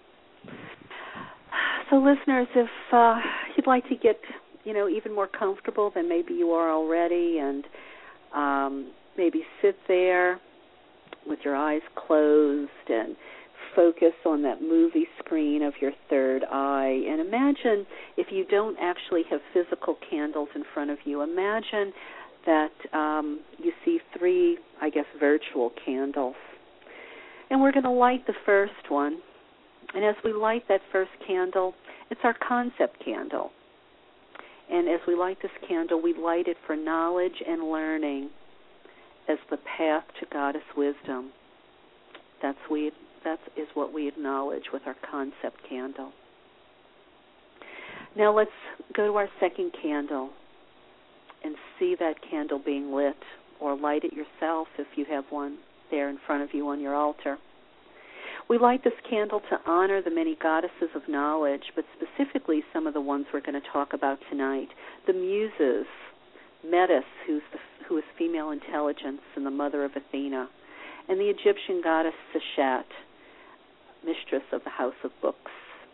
So listeners, if you'd like to get, even more comfortable than maybe you are already, and maybe sit there with your eyes closed and focus on that movie screen of your third eye, and imagine, if you don't actually have physical candles in front of you, imagine that you see 3, virtual candles. And we're going to light the first one. And as we light that first candle, it's our concept candle. And as we light this candle, we light it for knowledge and learning as the path to goddess wisdom. That is what we acknowledge with our concept candle. Now let's go to our second candle and see that candle being lit, or light it yourself if you have one there in front of you on your altar. We light this candle to honor the many goddesses of knowledge, but specifically some of the ones we're going to talk about tonight. The Muses, Metis, who is female intelligence and the mother of Athena, and the Egyptian goddess Seshat, mistress of the House of Books.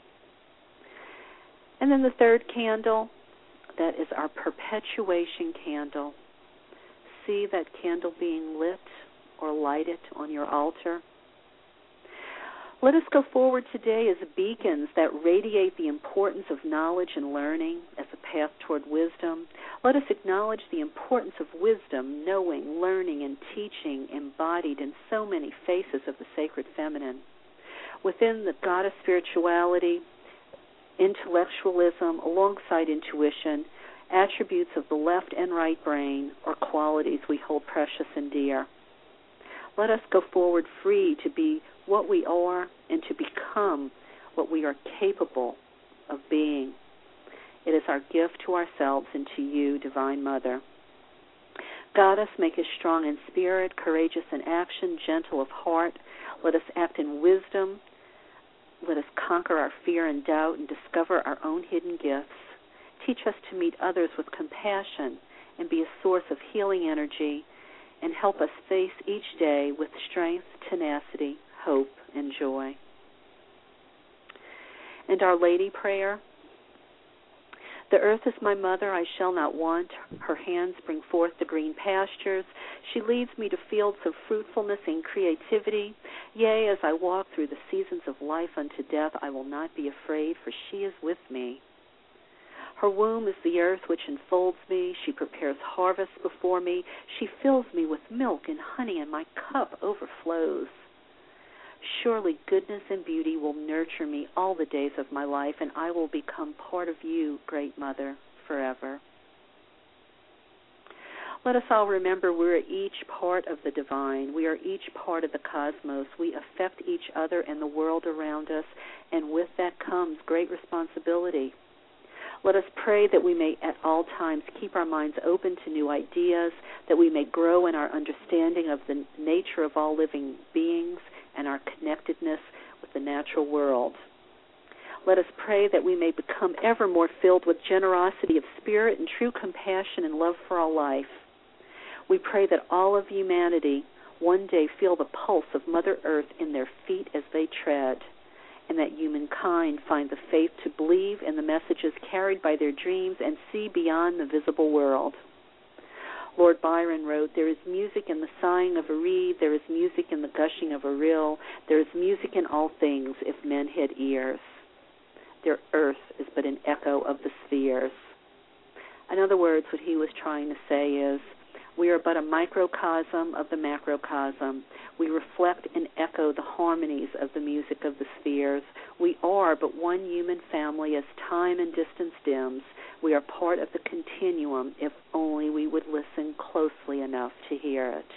And then the third candle, that is our perpetuation candle. See that candle being lit or lighted on your altar. Let us go forward today as beacons that radiate the importance of knowledge and learning as a path toward wisdom. Let us acknowledge the importance of wisdom, knowing, learning, and teaching embodied in so many faces of the sacred feminine. Within the goddess spirituality, intellectualism, alongside intuition, attributes of the left and right brain are qualities we hold precious and dear. Let us go forward free to be what we are and to become what we are capable of being. It is our gift to ourselves and to you, Divine Mother. Guide us, make us strong in spirit, courageous in action, gentle of heart. Let us act in wisdom. Let us conquer our fear and doubt and discover our own hidden gifts. Teach us to meet others with compassion and be a source of healing energy, and help us face each day with strength, tenacity, hope, and joy. And Our Lady prayer. The earth is my mother, I shall not want. Her hands bring forth the green pastures. She leads me to fields of fruitfulness and creativity. Yea, as I walk through the seasons of life unto death, I will not be afraid, for she is with me. Her womb is the earth which enfolds me. She prepares harvest before me. She fills me with milk and honey, and my cup overflows. Surely goodness and beauty will nurture me all the days of my life, and I will become part of you, Great Mother, forever. Let us all remember we are each part of the divine. We are each part of the cosmos. We affect each other and the world around us, and with that comes great responsibility. Let us pray that we may at all times keep our minds open to new ideas, that we may grow in our understanding of the nature of all living beings and our connectedness with the natural world. Let us pray that we may become ever more filled with generosity of spirit and true compassion and love for all life. We pray that all of humanity one day feel the pulse of Mother Earth in their feet as they tread, and that humankind find the faith to believe in the messages carried by their dreams and see beyond the visible world. Lord Byron wrote, "There is music in the sighing of a reed, there is music in the gushing of a rill, there is music in all things if men had ears. Their earth is but an echo of the spheres." In other words, what he was trying to say is, we are but a microcosm of the macrocosm. We reflect and echo the harmonies of the music of the spheres. We are but one human family as time and distance dims. We are part of the continuum if only we would listen closely enough to hear it.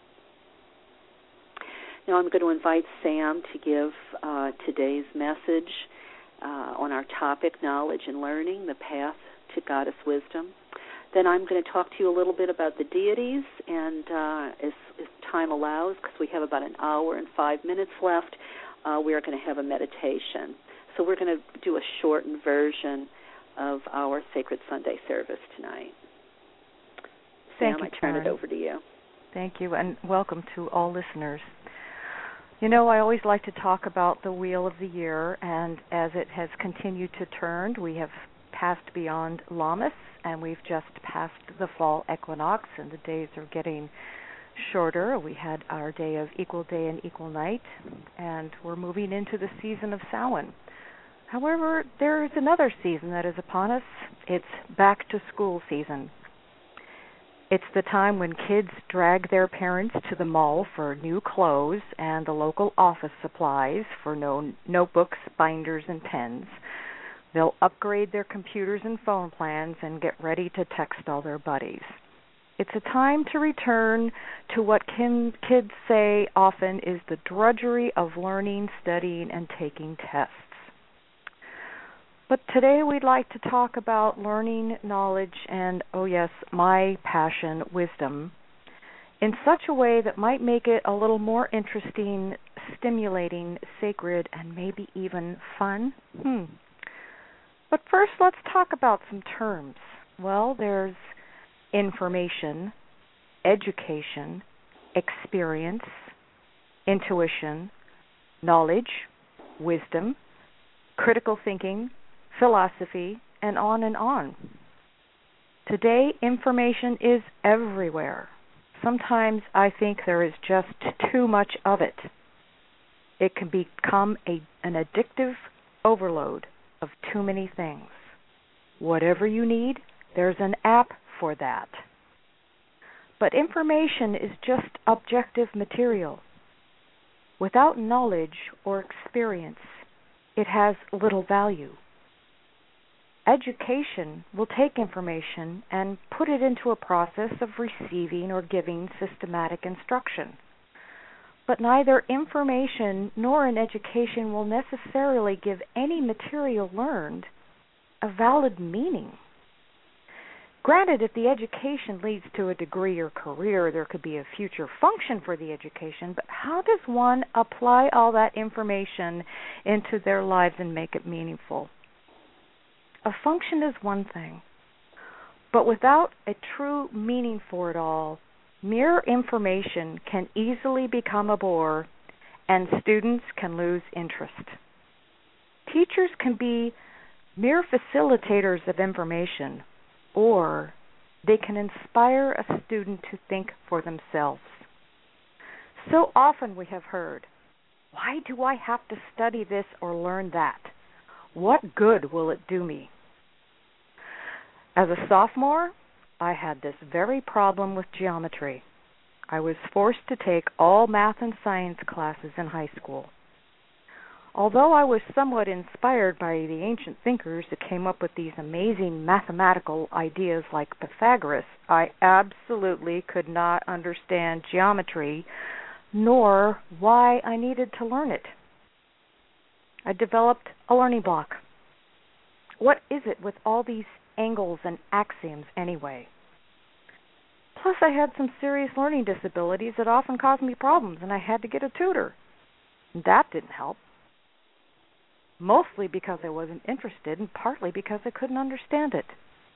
Now I'm going to invite Sam to give today's message on our topic, Knowledge and Learning, the Path to Goddess Wisdom. Then I'm going to talk to you a little bit about the deities, and as time allows, because we have about an hour and 5 minutes left, we are going to have a meditation. So we're going to do a shortened version of our Sacred Sunday service tonight. Thank Sam, you, I turn Karen. it over to you. Thank you, and welcome to all listeners. You know, I always like to talk about the Wheel of the Year, and as it has continued to turn, we have passed beyond Lammas, and we've just passed the fall equinox, and the days are getting shorter. We had our day of equal day and equal night, and we're moving into the season of Samhain. However, there is another season that is upon us. It's back to school season. It's the time when kids drag their parents to the mall for new clothes and the local office supplies for notebooks, binders, and pens. They'll upgrade their computers and phone plans and get ready to text all their buddies. It's a time to return to what kids say often is the drudgery of learning, studying, and taking tests. But today we'd like to talk about learning, knowledge, and, oh yes, my passion, wisdom, in such a way that might make it a little more interesting, stimulating, sacred, and maybe even fun. But first, let's talk about some terms. Well, there's information, education, experience, intuition, knowledge, wisdom, critical thinking, philosophy, and on and on. Today, information is everywhere. Sometimes I think there is just too much of it. It can become an addictive overload of too many things. Whatever you need, there's an app for that. But information is just objective material. Without knowledge or experience, it has little value. Education will take information and put it into a process of receiving or giving systematic instruction. But neither information nor an education will necessarily give any material learned a valid meaning. Granted, if the education leads to a degree or career, there could be a future function for the education, but how does one apply all that information into their lives and make it meaningful? A function is one thing, but without a true meaning for it all, mere information can easily become a bore, and students can lose interest. Teachers can be mere facilitators of information, or they can inspire a student to think for themselves. So often we have heard, "Why do I have to study this or learn that? What good will it do me?" As a sophomore, I had this very problem with geometry. I was forced to take all math and science classes in high school. Although I was somewhat inspired by the ancient thinkers that came up with these amazing mathematical ideas like Pythagoras, I absolutely could not understand geometry, nor why I needed to learn it. I developed a learning block. What is it with all these angles and axioms anyway? Plus, I had some serious learning disabilities that often caused me problems, and I had to get a tutor. That didn't help. Mostly because I wasn't interested, and partly because I couldn't understand it.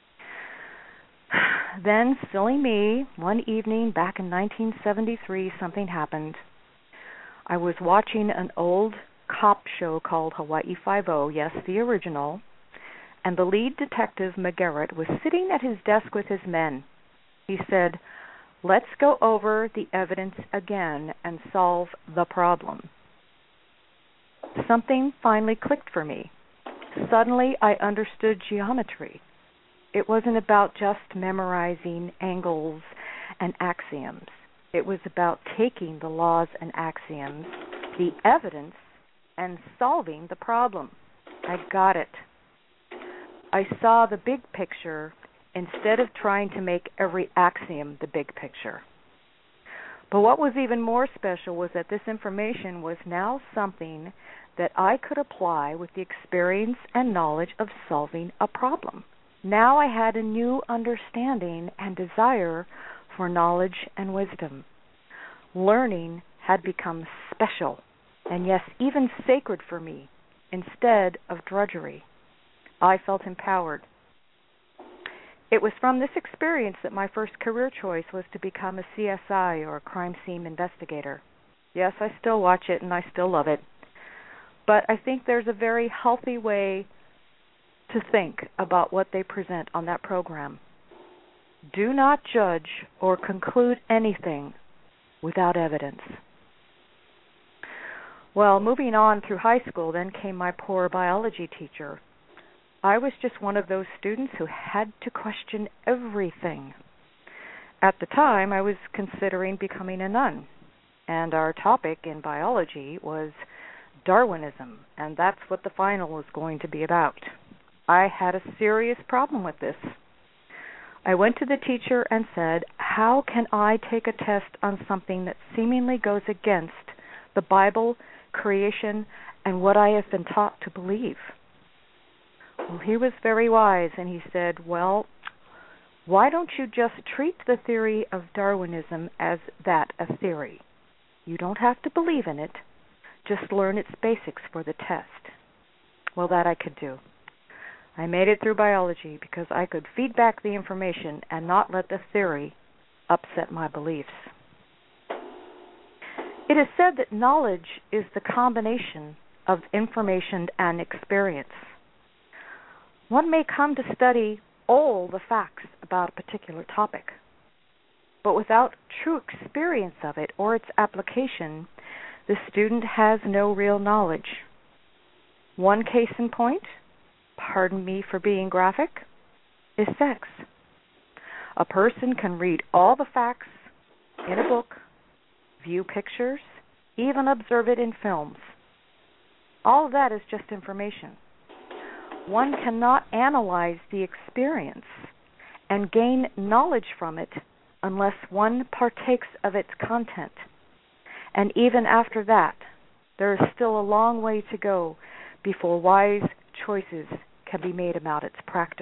Then, silly me, one evening back in 1973, something happened. I was watching an old cop show called Hawaii Five-0, yes, the original, and the lead detective, McGarrett, was sitting at his desk with his men. He said, "Let's go over the evidence again and solve the problem." Something finally clicked for me. Suddenly, I understood geometry. It wasn't about just memorizing angles and axioms. It was about taking the laws and axioms, the evidence, and solving the problem. I got it. I saw the big picture instead of trying to make every axiom the big picture. But what was even more special was that this information was now something that I could apply with the experience and knowledge of solving a problem. Now I had a new understanding and desire for knowledge and wisdom. Learning had become special, and yes, even sacred for me, instead of drudgery. I felt empowered. It was from this experience that my first career choice was to become a CSI, or a crime scene investigator. Yes, I still watch it and I still love it. But I think there's a very healthy way to think about what they present on that program. Do not judge or conclude anything without evidence. Well, moving on through high school, then came my poor biology teacher. I was just one of those students who had to question everything. At the time, I was considering becoming a nun, and our topic in biology was Darwinism, and that's what the final was going to be about. I had a serious problem with this. I went to the teacher and said, "How can I take a test on something that seemingly goes against the Bible, creation, and what I have been taught to believe?" Well, he was very wise, and he said, "Well, why don't you just treat the theory of Darwinism as that, a theory? You don't have to believe in it. Just learn its basics for the test." Well, that I could do. I made it through biology because I could feed back the information and not let the theory upset my beliefs. It is said that knowledge is the combination of information and experience. One may come to study all the facts about a particular topic, but without true experience of it or its application, the student has no real knowledge. One case in point, pardon me for being graphic, is sex. A person can read all the facts in a book, view pictures, even observe it in films. All of that is just information. One cannot analyze the experience and gain knowledge from it unless one partakes of its content. And even after that, there is still a long way to go before wise choices can be made about its practice.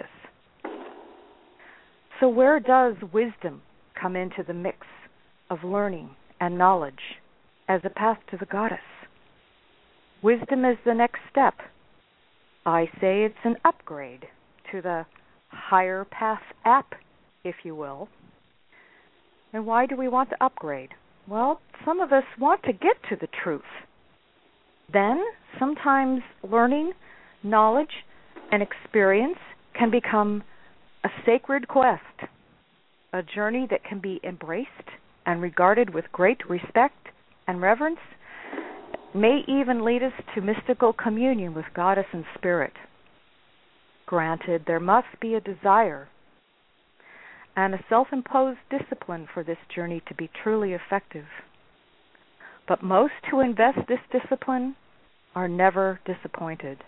So where does wisdom come into the mix of learning and knowledge as a path to the goddess? Wisdom is the next step. I say it's an upgrade to the higher path app, if you will. And why do we want to upgrade? Well, some of us want to get to the truth. Then, sometimes learning, knowledge, and experience can become a sacred quest, a journey that can be embraced and regarded with great respect and reverence, may even lead us to mystical communion with Goddess and Spirit. Granted, there must be a desire and a self-imposed discipline for this journey to be truly effective. But most who invest this discipline are never disappointed.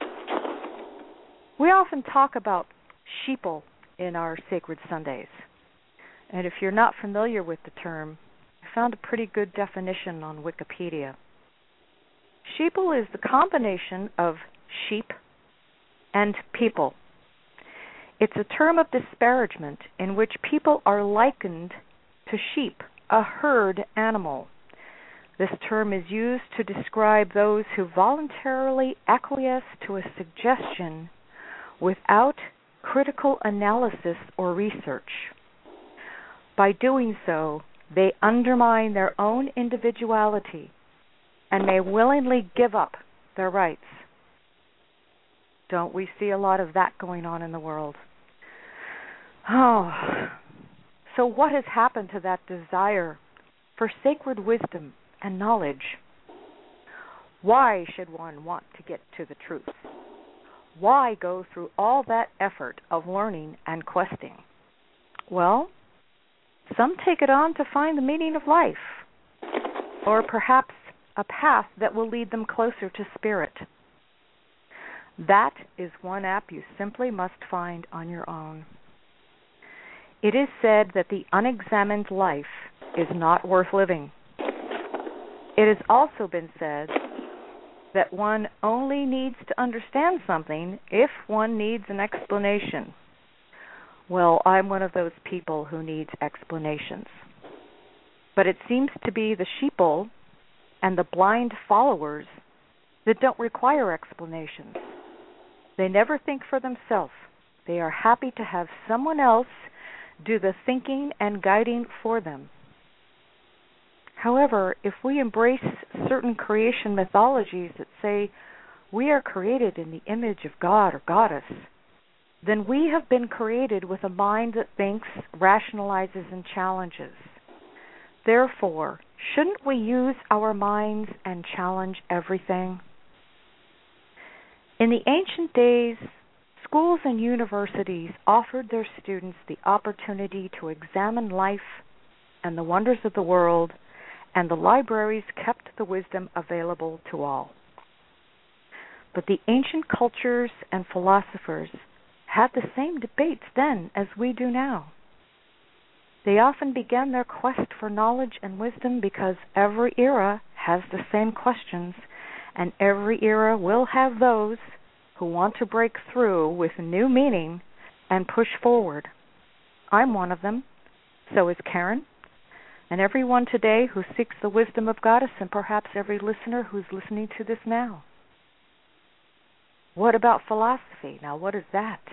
We often talk about sheeple in our sacred Sundays. And if you're not familiar with the term, I found a pretty good definition on Wikipedia. Sheeple is the combination of sheep and people. It's a term of disparagement in which people are likened to sheep, a herd animal. This term is used to describe those who voluntarily acquiesce to a suggestion without critical analysis or research. By doing so, they undermine their own individuality and may willingly give up their rights. Don't we see a lot of that going on in the world? Oh, so what has happened to that desire for sacred wisdom and knowledge? Why should one want to get to the truth? Why go through all that effort of learning and questing? Well, some take it on to find the meaning of life, or perhaps a path that will lead them closer to Spirit. That is one app you simply must find on your own. It is said that the unexamined life is not worth living. It has also been said that one only needs to understand something if one needs an explanation. Well, I'm one of those people who needs explanations. But it seems to be the sheeple and the blind followers that don't require explanations. They never think for themselves. They are happy to have someone else do the thinking and guiding for them. However, if we embrace certain creation mythologies that say we are created in the image of God or Goddess, then we have been created with a mind that thinks, rationalizes, and challenges. Therefore, shouldn't we use our minds and challenge everything? In the ancient days, schools and universities offered their students the opportunity to examine life and the wonders of the world, and the libraries kept the wisdom available to all. But the ancient cultures and philosophers had the same debates then as we do now. They often began their quest for knowledge and wisdom because every era has the same questions, and every era will have those who want to break through with new meaning and push forward. I'm one of them. So is Karen, and everyone today who seeks the wisdom of Goddess, and perhaps every listener who's listening to this now. What about philosophy? Now, what is that?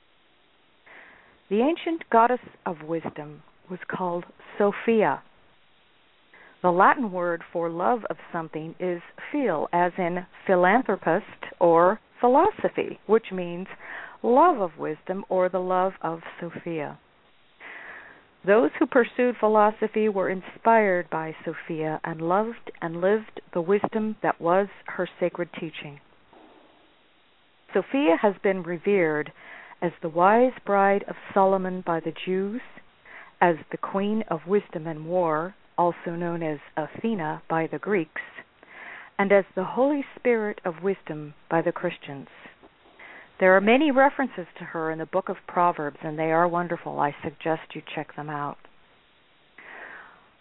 The ancient goddess of wisdom was called Sophia. The Latin word for love of something is phil, as in philanthropist, or philosophy, which means love of wisdom or the love of Sophia. Those who pursued philosophy were inspired by Sophia and loved and lived the wisdom that was her sacred teaching. Sophia has been revered as the wise bride of Solomon by the Jews, as the queen of wisdom and war, also known as Athena by the Greeks, and as the Holy Spirit of wisdom by the Christians. There are many references to her in the book of Proverbs, and they are wonderful. I suggest you check them out.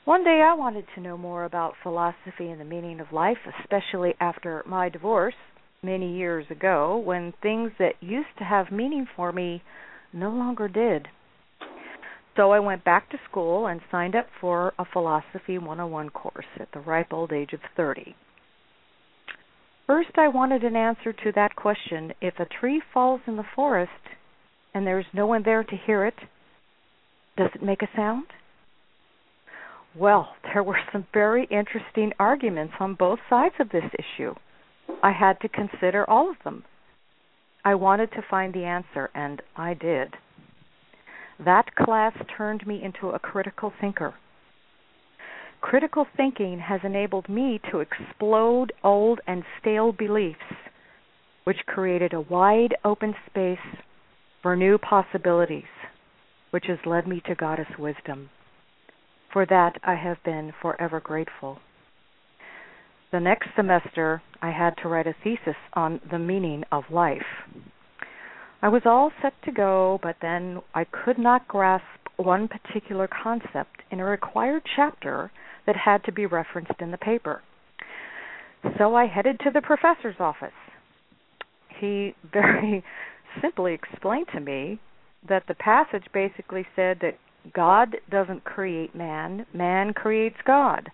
One day I wanted to know more about philosophy and the meaning of life, especially after my divorce many years ago, when things that used to have meaning for me no longer did. So I went back to school and signed up for a Philosophy 101 course at the ripe old age of 30. First, I wanted an answer to that question: if a tree falls in the forest and there's no one there to hear it, does it make a sound? Well, there were some very interesting arguments on both sides of this issue. I had to consider all of them. I wanted to find the answer, and I did. That class turned me into a critical thinker. Critical thinking has enabled me to explode old and stale beliefs, which created a wide open space for new possibilities, which has led me to Goddess wisdom. For that, I have been forever grateful. The next semester, I had to write a thesis on the meaning of life. I was all set to go, but then I could not grasp one particular concept in a required chapter that had to be referenced in the paper. So I headed to the professor's office. He very simply explained to me that the passage basically said that God doesn't create man, man creates God.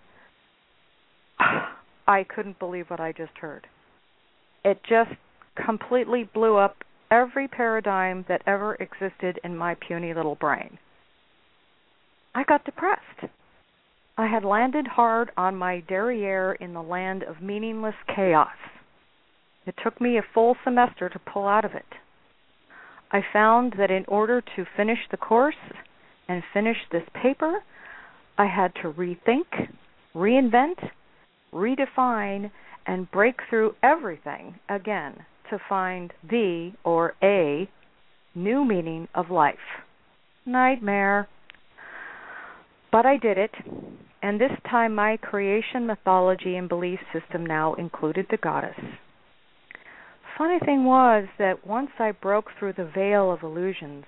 I couldn't believe what I just heard. It just completely blew up every paradigm that ever existed in my puny little brain. I got depressed. I had landed hard on my derriere in the land of meaningless chaos. It took me a full semester to pull out of it. I found that in order to finish the course and finish this paper, I had to rethink, reinvent, redefine, and break through everything again to find the, or a, new meaning of life. Nightmare. But I did it, and this time my creation mythology and belief system now included the goddess. Funny thing was that once I broke through the veil of illusions,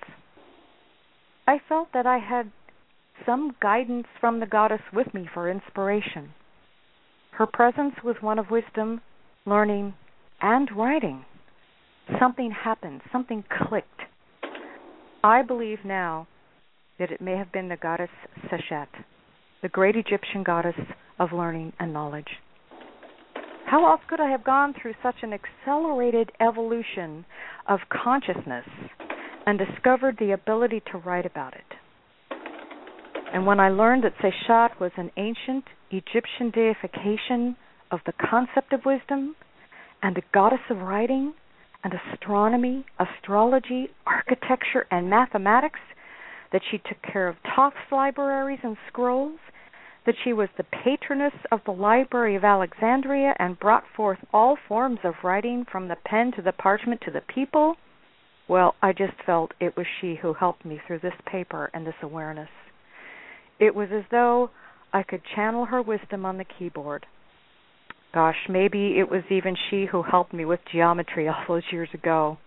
I felt that I had some guidance from the goddess with me for inspiration. Her presence was one of wisdom, learning, and writing. Something happened, something clicked. I believe now that it may have been the goddess Seshat, the great Egyptian goddess of learning and knowledge. How else could I have gone through such an accelerated evolution of consciousness and discovered the ability to write about it? And when I learned that Seshat was an ancient Egyptian deification of the concept of wisdom and a goddess of writing and astronomy, astrology, architecture, and mathematics, that she took care of Thoth's libraries and scrolls, that she was the patroness of the Library of Alexandria and brought forth all forms of writing from the pen to the parchment to the people, well, I just felt it was she who helped me through this paper and this awareness. It was as though I could channel her wisdom on the keyboard. Gosh, maybe it was even she who helped me with geometry all those years ago.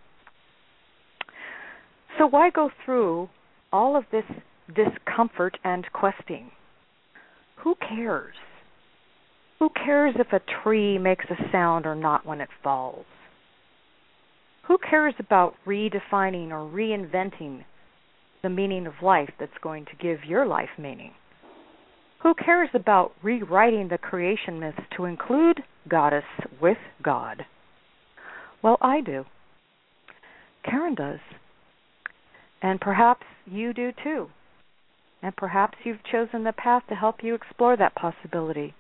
So why go through all of this discomfort and questing? Who cares? Who cares if a tree makes a sound or not when it falls? Who cares about redefining or reinventing the meaning of life that's going to give your life meaning? Who cares about rewriting the creation myths to include goddess with God? Well, I do. Karen does. And perhaps you do too. And perhaps you've chosen the path to help you explore that possibility.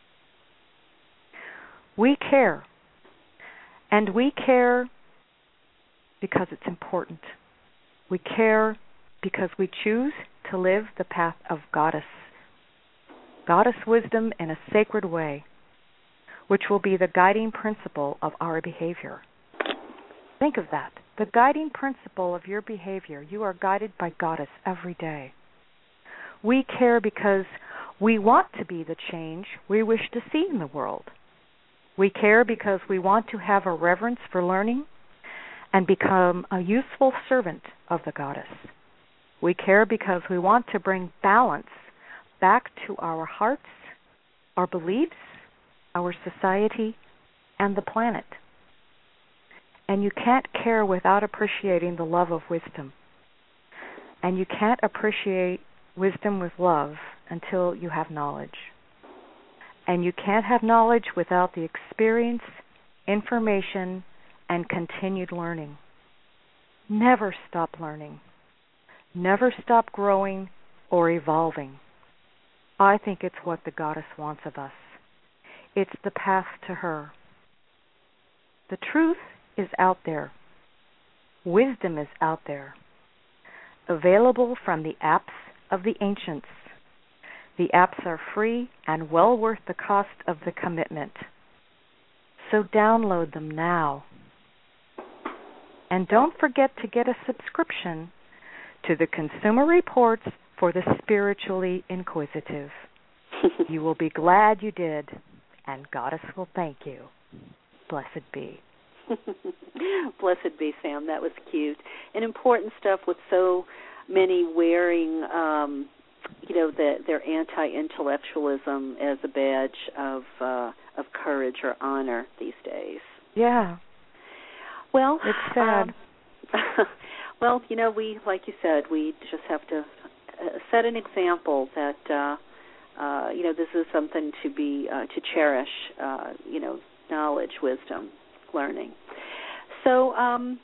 We care. And we care because it's important. We care because we choose to live the path of goddess. Goddess wisdom in a sacred way, which will be the guiding principle of our behavior. Think of that. The guiding principle of your behavior. You are guided by goddess every day. We care because we want to be the change we wish to see in the world. We care because we want to have a reverence for learning and become a useful servant of the goddess. We care because we want to bring balance back to our hearts, our beliefs, our society, and the planet. And you can't care without appreciating the love of wisdom. And you can't appreciate wisdom with love until you have knowledge. And you can't have knowledge without the experience, information, and continued learning. Never stop learning. Never stop growing or evolving. I think it's what the goddess wants of us. It's the path to her. The truth is out there. Wisdom is out there. Available from the apps of the ancients. The apps are free and well worth the cost of the commitment. So download them now. And don't forget to get a subscription to the Consumer Reports for the Spiritually Inquisitive. You will be glad you did, and Goddess will thank you. Blessed be. Blessed be, Sam. That was cute. And important stuff with so many wearing, their anti-intellectualism as a badge of courage or honor these days. Yeah. Well, it's sad. Well, we, like you said, we just have to set an example that, this is something to be to cherish. Knowledge, wisdom, learning. So,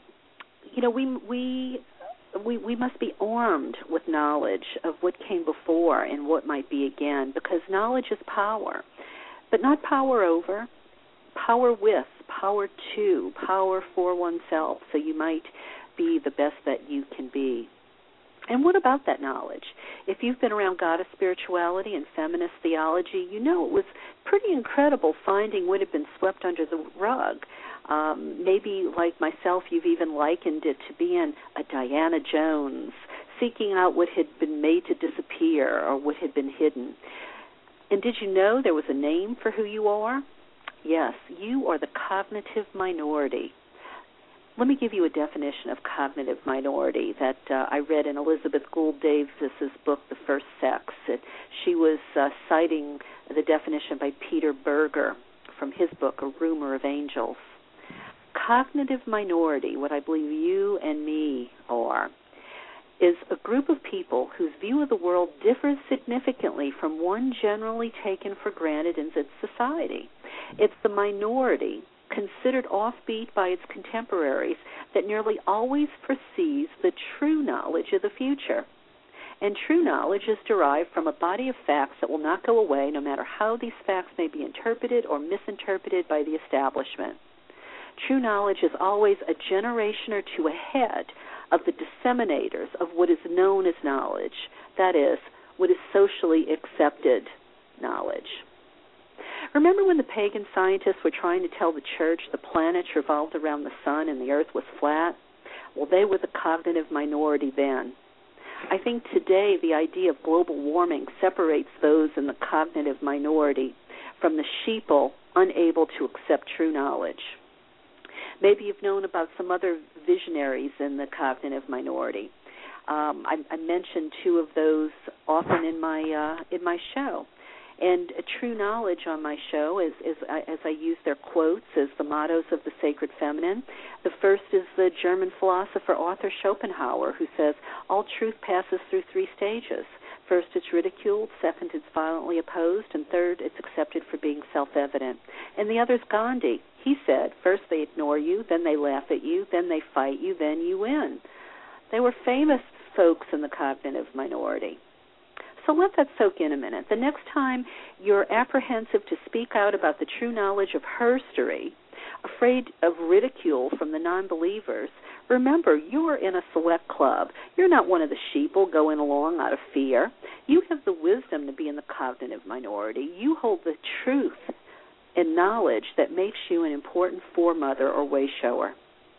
we must be armed with knowledge of what came before and what might be again, because knowledge is power, but not power over, power with, power to, power for oneself, so you might be the best that you can be. And what about that knowledge? If you've been around goddess spirituality and feminist theology, you know it was pretty incredible finding what had been swept under the rug. Maybe, like myself, you've even likened it to being a Diana Jones, seeking out what had been made to disappear or what had been hidden. And did you know there was a name for who you are? Yes, you are the cognitive minority. Let me give you a definition of cognitive minority that I read in Elizabeth Gould Davis's book, The First Sex. She was citing the definition by Peter Berger from his book, A Rumor of Angels. Cognitive minority, what I believe you and me are, is a group of people whose view of the world differs significantly from one generally taken for granted in its society. It's the minority, considered offbeat by its contemporaries, that nearly always perceives the true knowledge of the future. And true knowledge is derived from a body of facts that will not go away, no matter how these facts may be interpreted or misinterpreted by the establishment. True knowledge is always a generation or two ahead of the disseminators of what is known as knowledge, that is, what is socially accepted knowledge. Remember when the pagan scientists were trying to tell the church the planets revolved around the sun and the earth was flat? Well, they were the cognitive minority then. I think today the idea of global warming separates those in the cognitive minority from the sheeple unable to accept true knowledge. Maybe you've known about some other visionaries in the cognitive minority. I mentioned two of those often in my show. And true knowledge on my show is as I use their quotes as the mottos of the sacred feminine. The first is the German philosopher Arthur Schopenhauer, who says, all truth passes through three stages. First, it's ridiculed. Second, it's violently opposed. And third, it's accepted for being self-evident. And the other's Gandhi. He said, first they ignore you, then they laugh at you, then they fight you, then you win. They were famous folks in the cognitive minority. So let that soak in a minute. The next time you're apprehensive to speak out about the true knowledge of herstory, afraid of ridicule from the non-believers, remember, you're in a select club. You're not one of the sheeple going along out of fear. You have the wisdom to be in the cognitive minority. You hold the truth and knowledge that makes you an important foremother or way shower.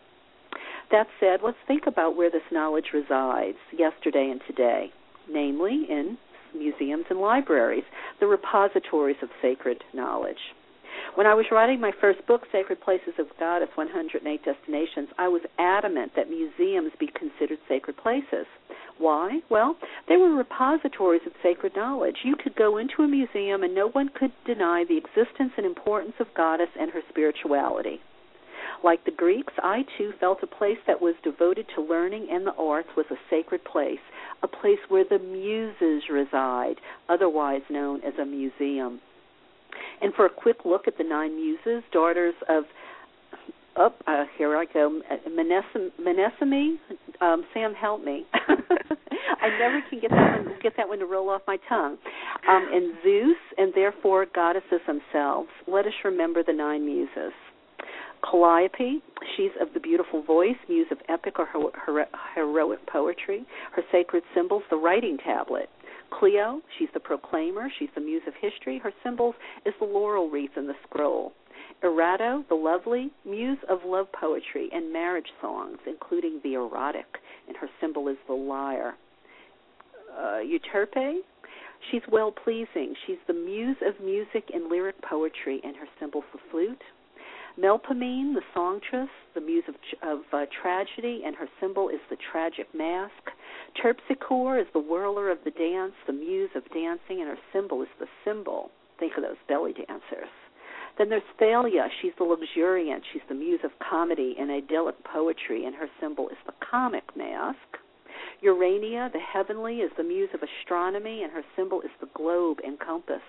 That said, let's think about where this knowledge resides yesterday and today, namely in museums and libraries, the repositories of sacred knowledge. When I was writing my first book, Sacred Places of Goddess, 108 Destinations, I was adamant that museums be considered sacred places. Why? Well, they were repositories of sacred knowledge. You could go into a museum and no one could deny the existence and importance of Goddess and her spirituality. Like the Greeks, I too felt a place that was devoted to learning and the arts was a sacred place, a place where the muses reside, otherwise known as a museum. And for a quick look at the 9 muses, daughters of here I go, Mnemosyne. Sam, help me. I never can get that one to roll off my tongue. And Zeus, and therefore goddesses themselves. Let us remember the 9 muses. Calliope, she's of the beautiful voice, muse of epic or heroic poetry. Her sacred symbols, the writing tablet. Clio, she's the proclaimer. She's the muse of history. Her symbols is the laurel wreath and the scroll. Erato, the lovely, muse of love poetry and marriage songs, including the erotic, and her symbol is the lyre. Euterpe, she's well-pleasing. She's the muse of music and lyric poetry, and her symbol's the flute. Melpomene, the songstress, the muse of tragedy, and her symbol is the tragic mask. Terpsichore is the whirler of the dance, the muse of dancing, and her symbol is the cymbal. Think of those belly dancers. Then there's Thalia. She's the luxuriant. She's the muse of comedy and idyllic poetry, and her symbol is the comic mask. Urania, the heavenly, is the muse of astronomy, and her symbol is the globe and compass.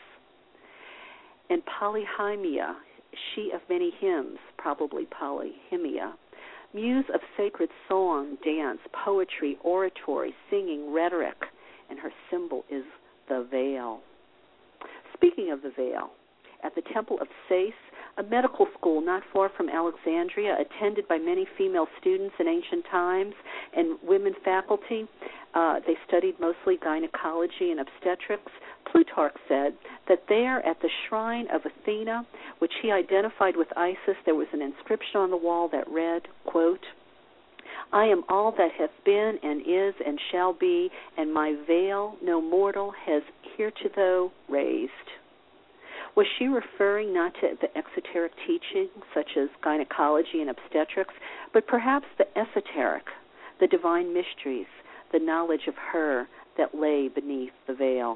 And Polyhymnia, she of many hymns, probably Polyhymnia, muse of sacred song, dance, poetry, oratory, singing, rhetoric, and her symbol is the veil. Speaking of the veil, at the Temple of Sais, a medical school not far from Alexandria, attended by many female students in ancient times and women faculty. They studied mostly gynecology and obstetrics. Plutarch said that there at the shrine of Athena, which he identified with Isis, there was an inscription on the wall that read, quote, I am all that hath been and is and shall be, and my veil no mortal has heretofore raised. Was she referring not to the exoteric teachings such as gynecology and obstetrics, but perhaps the esoteric, the divine mysteries, the knowledge of her that lay beneath the veil?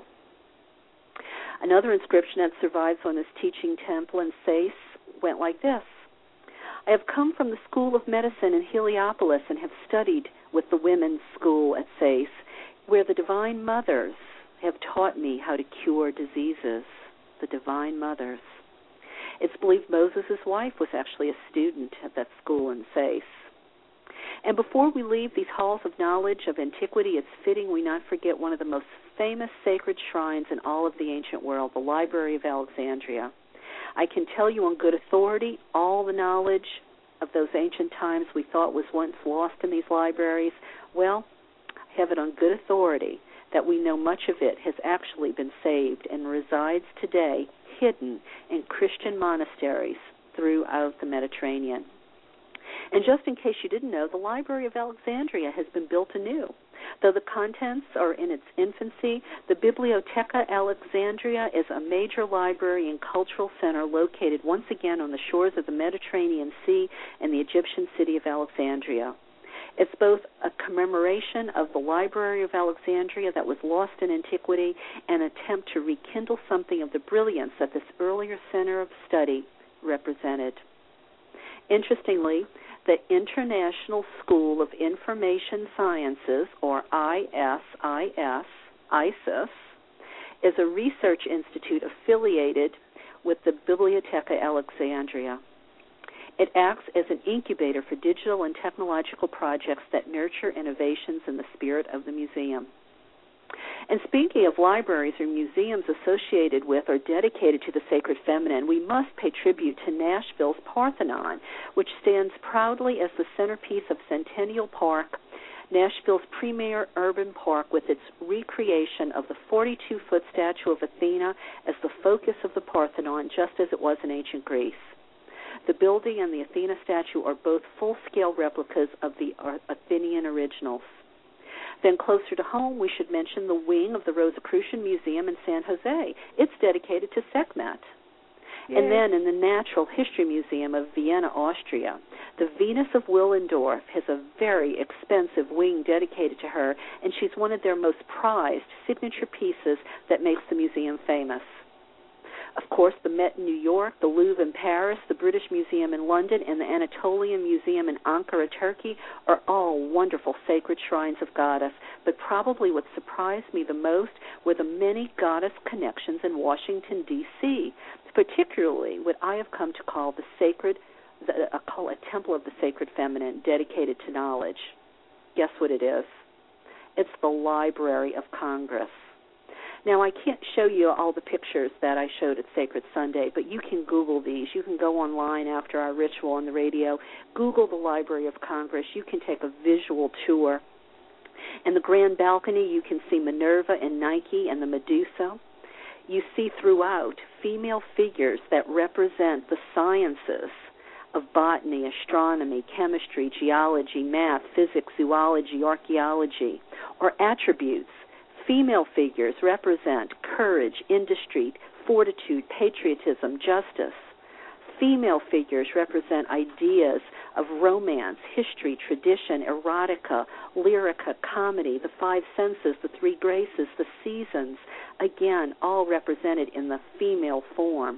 Another inscription that survives on this teaching temple in Sais went like this. I have come from the School of Medicine in Heliopolis and have studied with the women's school at Sais, where the divine mothers have taught me how to cure diseases. The divine mothers. It's believed Moses' wife was actually a student at that school in Sais. And before we leave these halls of knowledge of antiquity, it's fitting we not forget one of the most famous sacred shrines in all of the ancient world, the Library of Alexandria. I can tell you on good authority, all the knowledge of those ancient times we thought was once lost in these libraries, well, I have it on good authority that we know much of it has actually been saved and resides today hidden in Christian monasteries throughout the Mediterranean. And just in case you didn't know, the Library of Alexandria has been built anew. Though the contents are in its infancy, the Bibliotheca Alexandria is a major library and cultural center located once again on the shores of the Mediterranean Sea in the Egyptian city of Alexandria. It's both a commemoration of the Library of Alexandria that was lost in antiquity and an attempt to rekindle something of the brilliance that this earlier center of study represented. Interestingly, the International School of Information Sciences, or ISIS, is a research institute affiliated with the Bibliotheca Alexandria. It acts as an incubator for digital and technological projects that nurture innovations in the spirit of the museum. And speaking of libraries or museums associated with or dedicated to the sacred feminine, we must pay tribute to Nashville's Parthenon, which stands proudly as the centerpiece of Centennial Park, Nashville's premier urban park, with its recreation of the 42-foot statue of Athena as the focus of the Parthenon, just as it was in ancient Greece. The building and the Athena statue are both full-scale replicas of the Athenian originals. Then closer to home, we should mention the wing of the Rosicrucian Museum in San Jose. It's dedicated to Sekhmet. Yay. And then in the Natural History Museum of Vienna, Austria, the Venus of Willendorf has a very expensive wing dedicated to her, and she's one of their most prized signature pieces that makes the museum famous. Of course, the Met in New York, the Louvre in Paris, the British Museum in London, and the Anatolian Museum in Ankara, Turkey, are all wonderful sacred shrines of Goddess. But probably what surprised me the most were the many Goddess connections in Washington, D.C., particularly what I have come to call a Temple of the Sacred Feminine dedicated to knowledge. Guess what it is? It's the Library of Congress. Now, I can't show you all the pictures that I showed at Sacred Sunday, but you can Google these. You can go online after our ritual on the radio, Google the Library of Congress. You can take a visual tour. In the grand balcony, you can see Minerva and Nike and the Medusa. You see throughout female figures that represent the sciences of botany, astronomy, chemistry, geology, math, physics, zoology, archaeology, or attributes. Female figures represent courage, industry, fortitude, patriotism, justice. Female figures represent ideas of romance, history, tradition, erotica, lyrica, comedy, the five senses, the three graces, the seasons, again, all represented in the female form.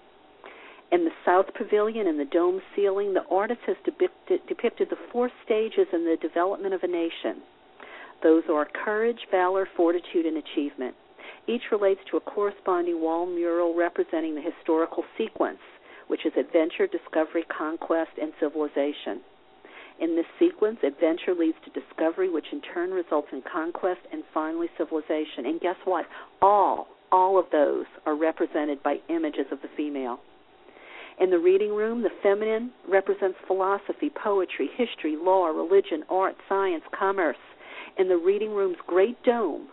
In the South Pavilion, in the dome ceiling, the artist has depicted the four stages in the development of a nation. Those are courage, valor, fortitude, and achievement. Each relates to a corresponding wall mural representing the historical sequence, which is adventure, discovery, conquest, and civilization. In this sequence, adventure leads to discovery, which in turn results in conquest, and finally civilization. And guess what? All of those are represented by images of the female. In the reading room, the feminine represents philosophy, poetry, history, law, religion, art, science, commerce. In the reading room's great dome,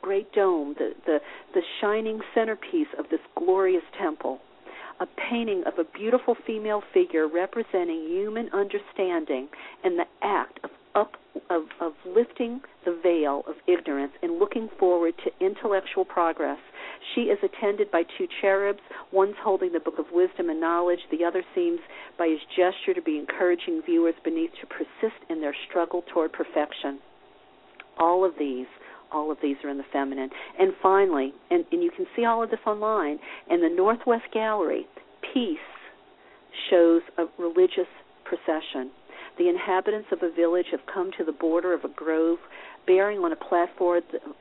the shining centerpiece of this glorious temple, a painting of a beautiful female figure representing human understanding and the act of lifting the veil of ignorance and looking forward to intellectual progress. She is attended by two cherubs. One's holding the Book of Wisdom and Knowledge. The other seems, by his gesture, to be encouraging viewers beneath to persist in their struggle toward perfection. All of these are in the feminine. And finally, and you can see all of this online, in the Northwest Gallery, Peace shows a religious procession. The inhabitants of a village have come to the border of a grove, bearing on a platform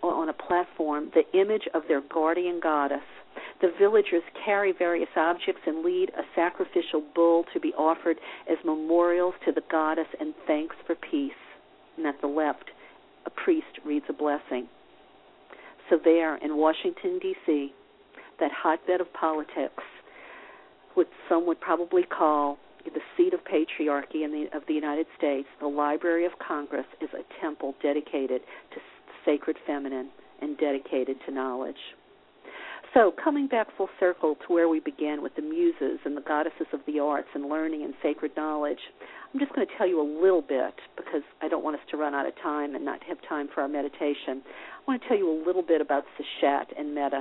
the image of their guardian goddess. The villagers carry various objects and lead a sacrificial bull to be offered as memorials to the goddess and thanks for peace. And at the left, a priest reads a blessing. So there in Washington, D.C., that hotbed of politics, what some would probably call the seat of patriarchy of the United States, the Library of Congress is a temple dedicated to sacred feminine and dedicated to knowledge. So coming back full circle to where we began with the muses and the goddesses of the arts and learning and sacred knowledge, I'm just going to tell you a little bit because I don't want us to run out of time and not have time for our meditation. I want to tell you a little bit about Seshat and Metis.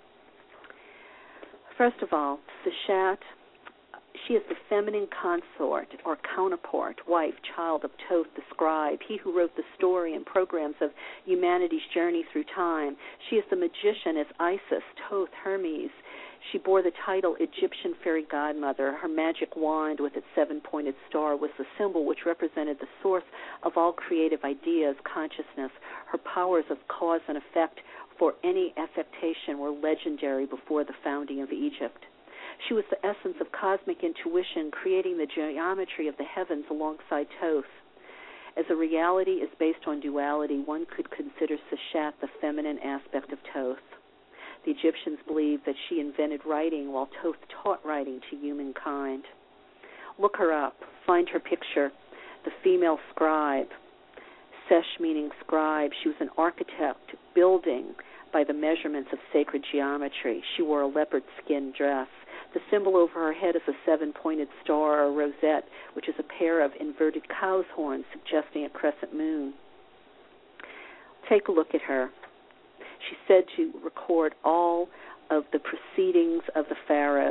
First of all, Seshat, she is the feminine consort or counterpart, wife, child of Thoth the scribe, he who wrote the story and programs of humanity's journey through time. She is the magician as Isis, Thoth, Hermes. She bore the title Egyptian fairy godmother. Her magic wand with its seven-pointed star was the symbol which represented the source of all creative ideas, consciousness. Her powers of cause and effect for any affectation were legendary before the founding of Egypt. She was the essence of cosmic intuition, creating the geometry of the heavens alongside Thoth. As a reality is based on duality, one could consider Seshat the feminine aspect of Thoth. The Egyptians believed that she invented writing while Thoth taught writing to humankind. Look her up. Find her picture, the female scribe. Sesh meaning scribe. She was an architect building by the measurements of sacred geometry. She wore a leopard skin dress. The symbol over her head is a seven-pointed star or rosette, which is a pair of inverted cow's horns suggesting a crescent moon. Take a look at her. She's said to record all of the proceedings of the pharaohs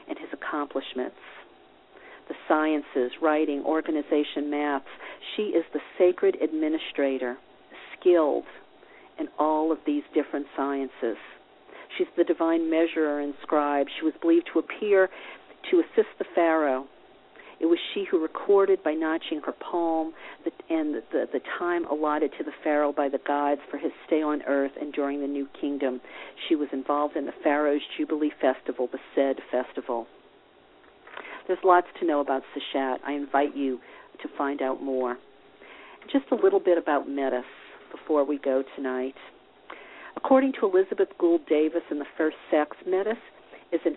and his accomplishments. The sciences, writing, organization, maths. She is the sacred administrator, skilled in all of these different sciences. She's the divine measurer and scribe. She was believed to appear to assist the Pharaoh. It was she who recorded by notching her palm the time allotted to the Pharaoh by the gods for his stay on earth and during the New Kingdom. She was involved in the Pharaoh's Jubilee Festival, the Sed Festival. There's lots to know about Seshat. I invite you to find out more. Just a little bit about Metis before we go tonight. According to Elizabeth Gould Davis in The First Sex, Metis is in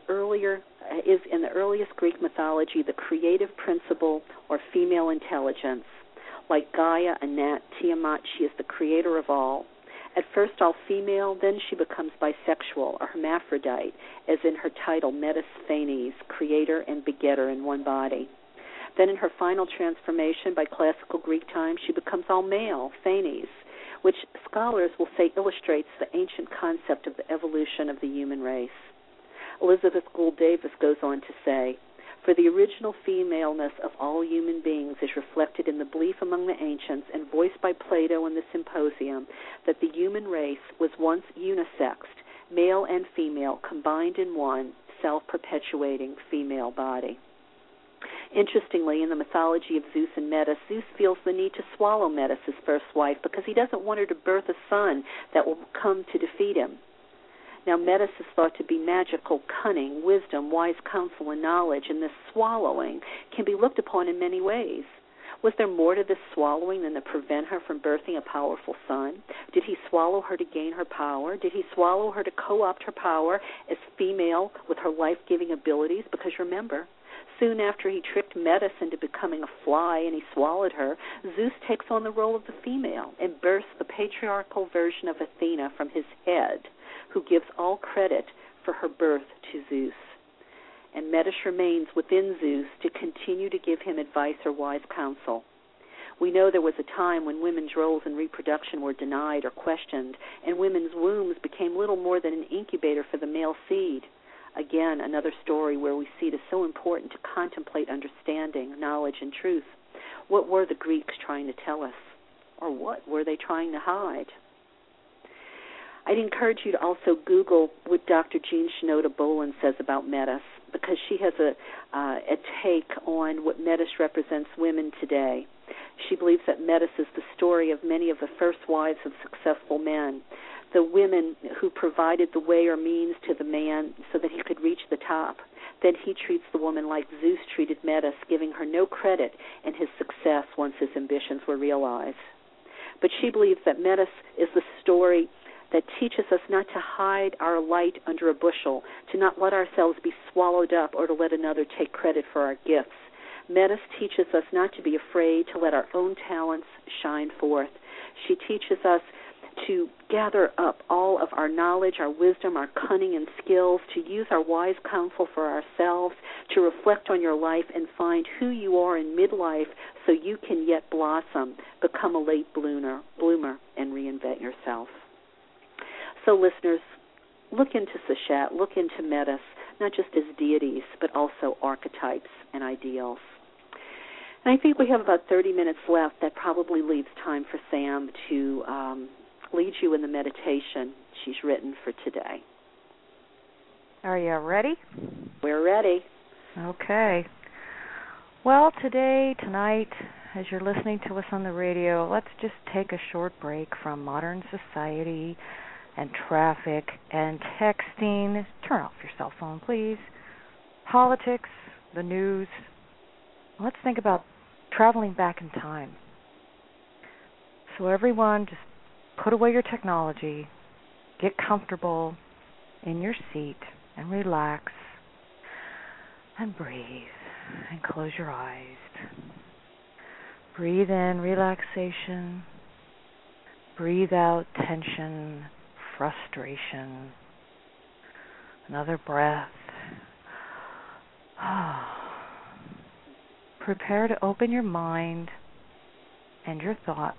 the earliest Greek mythology the creative principle or female intelligence. Like Gaia, Anat, Tiamat, she is the creator of all. At first all female, then she becomes bisexual or hermaphrodite, as in her title Metis Phanes, creator and begetter in one body. Then in her final transformation by classical Greek times, she becomes all male, Phanes, which scholars will say illustrates the ancient concept of the evolution of the human race. Elizabeth Gould Davis goes on to say, for the original femaleness of all human beings is reflected in the belief among the ancients and voiced by Plato in the Symposium that the human race was once unisexed, male and female combined in one self-perpetuating female body. Interestingly, in the mythology of Zeus and Metis, Zeus feels the need to swallow Metis, his first wife, because he doesn't want her to birth a son that will come to defeat him. Now, Metis is thought to be magical, cunning, wisdom, wise counsel, and knowledge, and this swallowing can be looked upon in many ways. Was there more to this swallowing than to prevent her from birthing a powerful son? Did he swallow her to gain her power? Did he swallow her to co-opt her power as female with her life-giving abilities? Because remember, soon after he tricked Metis into becoming a fly and he swallowed her, Zeus takes on the role of the female and births the patriarchal version of Athena from his head, who gives all credit for her birth to Zeus. And Metis remains within Zeus to continue to give him advice or wise counsel. We know there was a time when women's roles in reproduction were denied or questioned, and women's wombs became little more than an incubator for the male seed. Again, another story where we see it is so important to contemplate understanding, knowledge, and truth. What were the Greeks trying to tell us? Or what were they trying to hide? I'd encourage you to also Google what Dr. Jean Shinoda Bolen says about Metis, because she has a take on what Metis represents women today. She believes that Metis is the story of many of the first wives of successful men, the women who provided the way or means to the man so that he could reach the top. Then he treats the woman like Zeus treated Metis, giving her no credit in his success once his ambitions were realized. But she believes that Metis is the story that teaches us not to hide our light under a bushel, to not let ourselves be swallowed up or to let another take credit for our gifts. Metis teaches us not to be afraid to let our own talents shine forth. She teaches us to gather up all of our knowledge, our wisdom, our cunning and skills, to use our wise counsel for ourselves, to reflect on your life and find who you are in midlife so you can yet blossom, become a late bloomer, and reinvent yourself. So listeners, look into Seshat, look into Metis, not just as deities, but also archetypes and ideals. And I think we have about 30 minutes left. That probably leaves time for Sam to lead you in the meditation she's written for today. Are you ready? We're ready. Okay. Well, tonight, as you're listening to us on the radio, let's just take a short break from modern society and traffic and texting. Turn off your cell phone, please. Politics, the news. Let's think about traveling back in time. So everyone, just put away your technology, get comfortable in your seat, and relax, and breathe, and close your eyes. Breathe in relaxation. Breathe out tension, frustration. Another breath. Prepare to open your mind and your thoughts.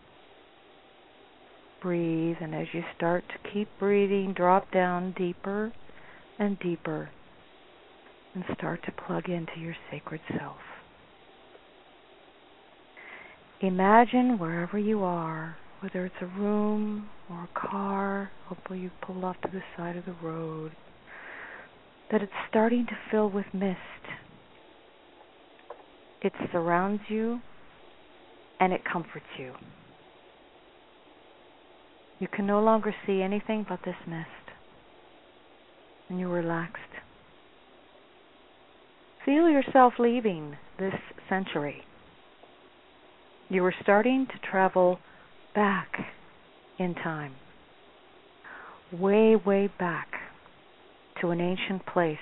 Breathe, and as you start to keep breathing, drop down deeper and deeper and start to plug into your sacred self. Imagine wherever you are, whether it's a room or a car, hopefully you pulled off to the side of the road, that it's starting to fill with mist. It surrounds you and it comforts you. You can no longer see anything but this mist, and you're relaxed. Feel yourself leaving this century. You are starting to travel back in time, way, way back to an ancient place.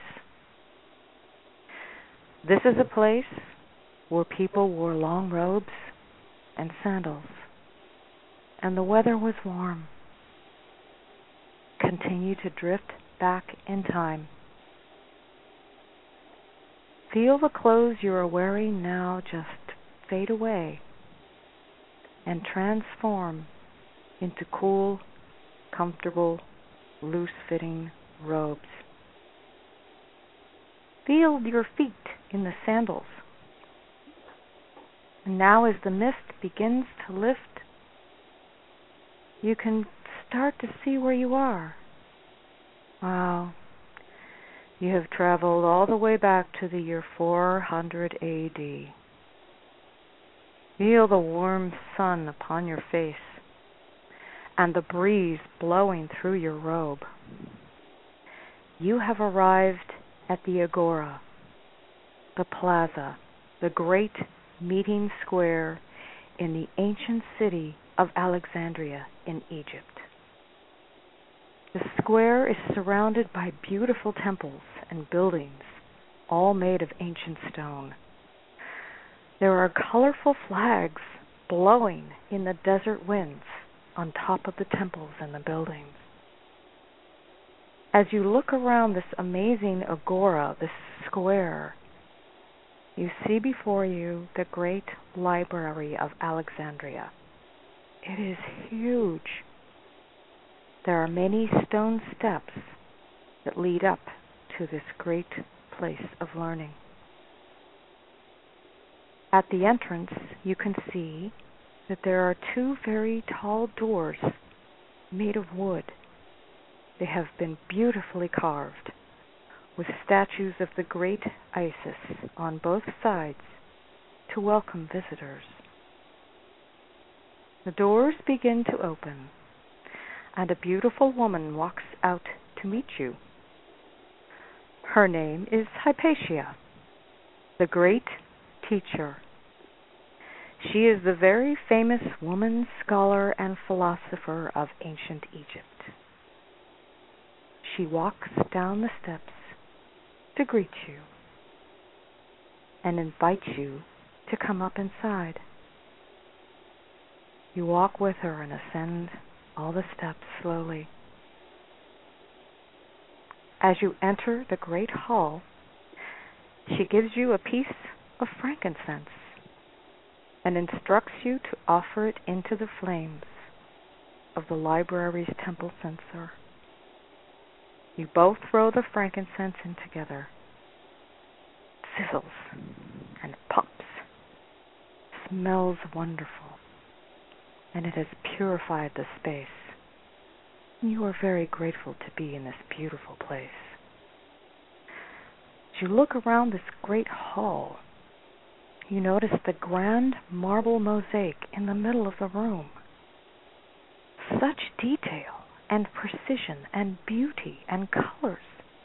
This is a place where people wore long robes and sandals, and the weather was warm. Continue to drift back in time. Feel the clothes you are wearing now just fade away and transform into cool, comfortable, loose-fitting robes. Feel your feet in the sandals. And now as the mist begins to lift, you can start to see where you are. Wow. You have traveled all the way back to the year 400 AD. Feel the warm sun upon your face and the breeze blowing through your robe. You have arrived at the Agora, the plaza, the great meeting square in the ancient city of Alexandria in Egypt. The square is surrounded by beautiful temples and buildings, all made of ancient stone. There are colorful flags blowing in the desert winds on top of the temples and the buildings. As you look around this amazing agora, this square, you see before you the great library of Alexandria. It is huge. There are many stone steps that lead up to this great place of learning. At the entrance, you can see that there are two very tall doors made of wood. They have been beautifully carved, with statues of the great Isis on both sides to welcome visitors. The doors begin to open, and a beautiful woman walks out to meet you. Her name is Hypatia, the great teacher. She is the very famous woman scholar and philosopher of ancient Egypt. She walks down the steps to greet you and invite you to come up inside. You walk with her and ascend all the steps slowly. As you enter the great hall, she gives you a piece of frankincense and instructs you to offer it into the flames of the library's temple censer. You both throw the frankincense in together. It sizzles and pops. Smells wonderful, and it has purified the space. You are very grateful to be in this beautiful place. As you look around this great hall, you notice the grand marble mosaic in the middle of the room. Such detail and precision and beauty and colors.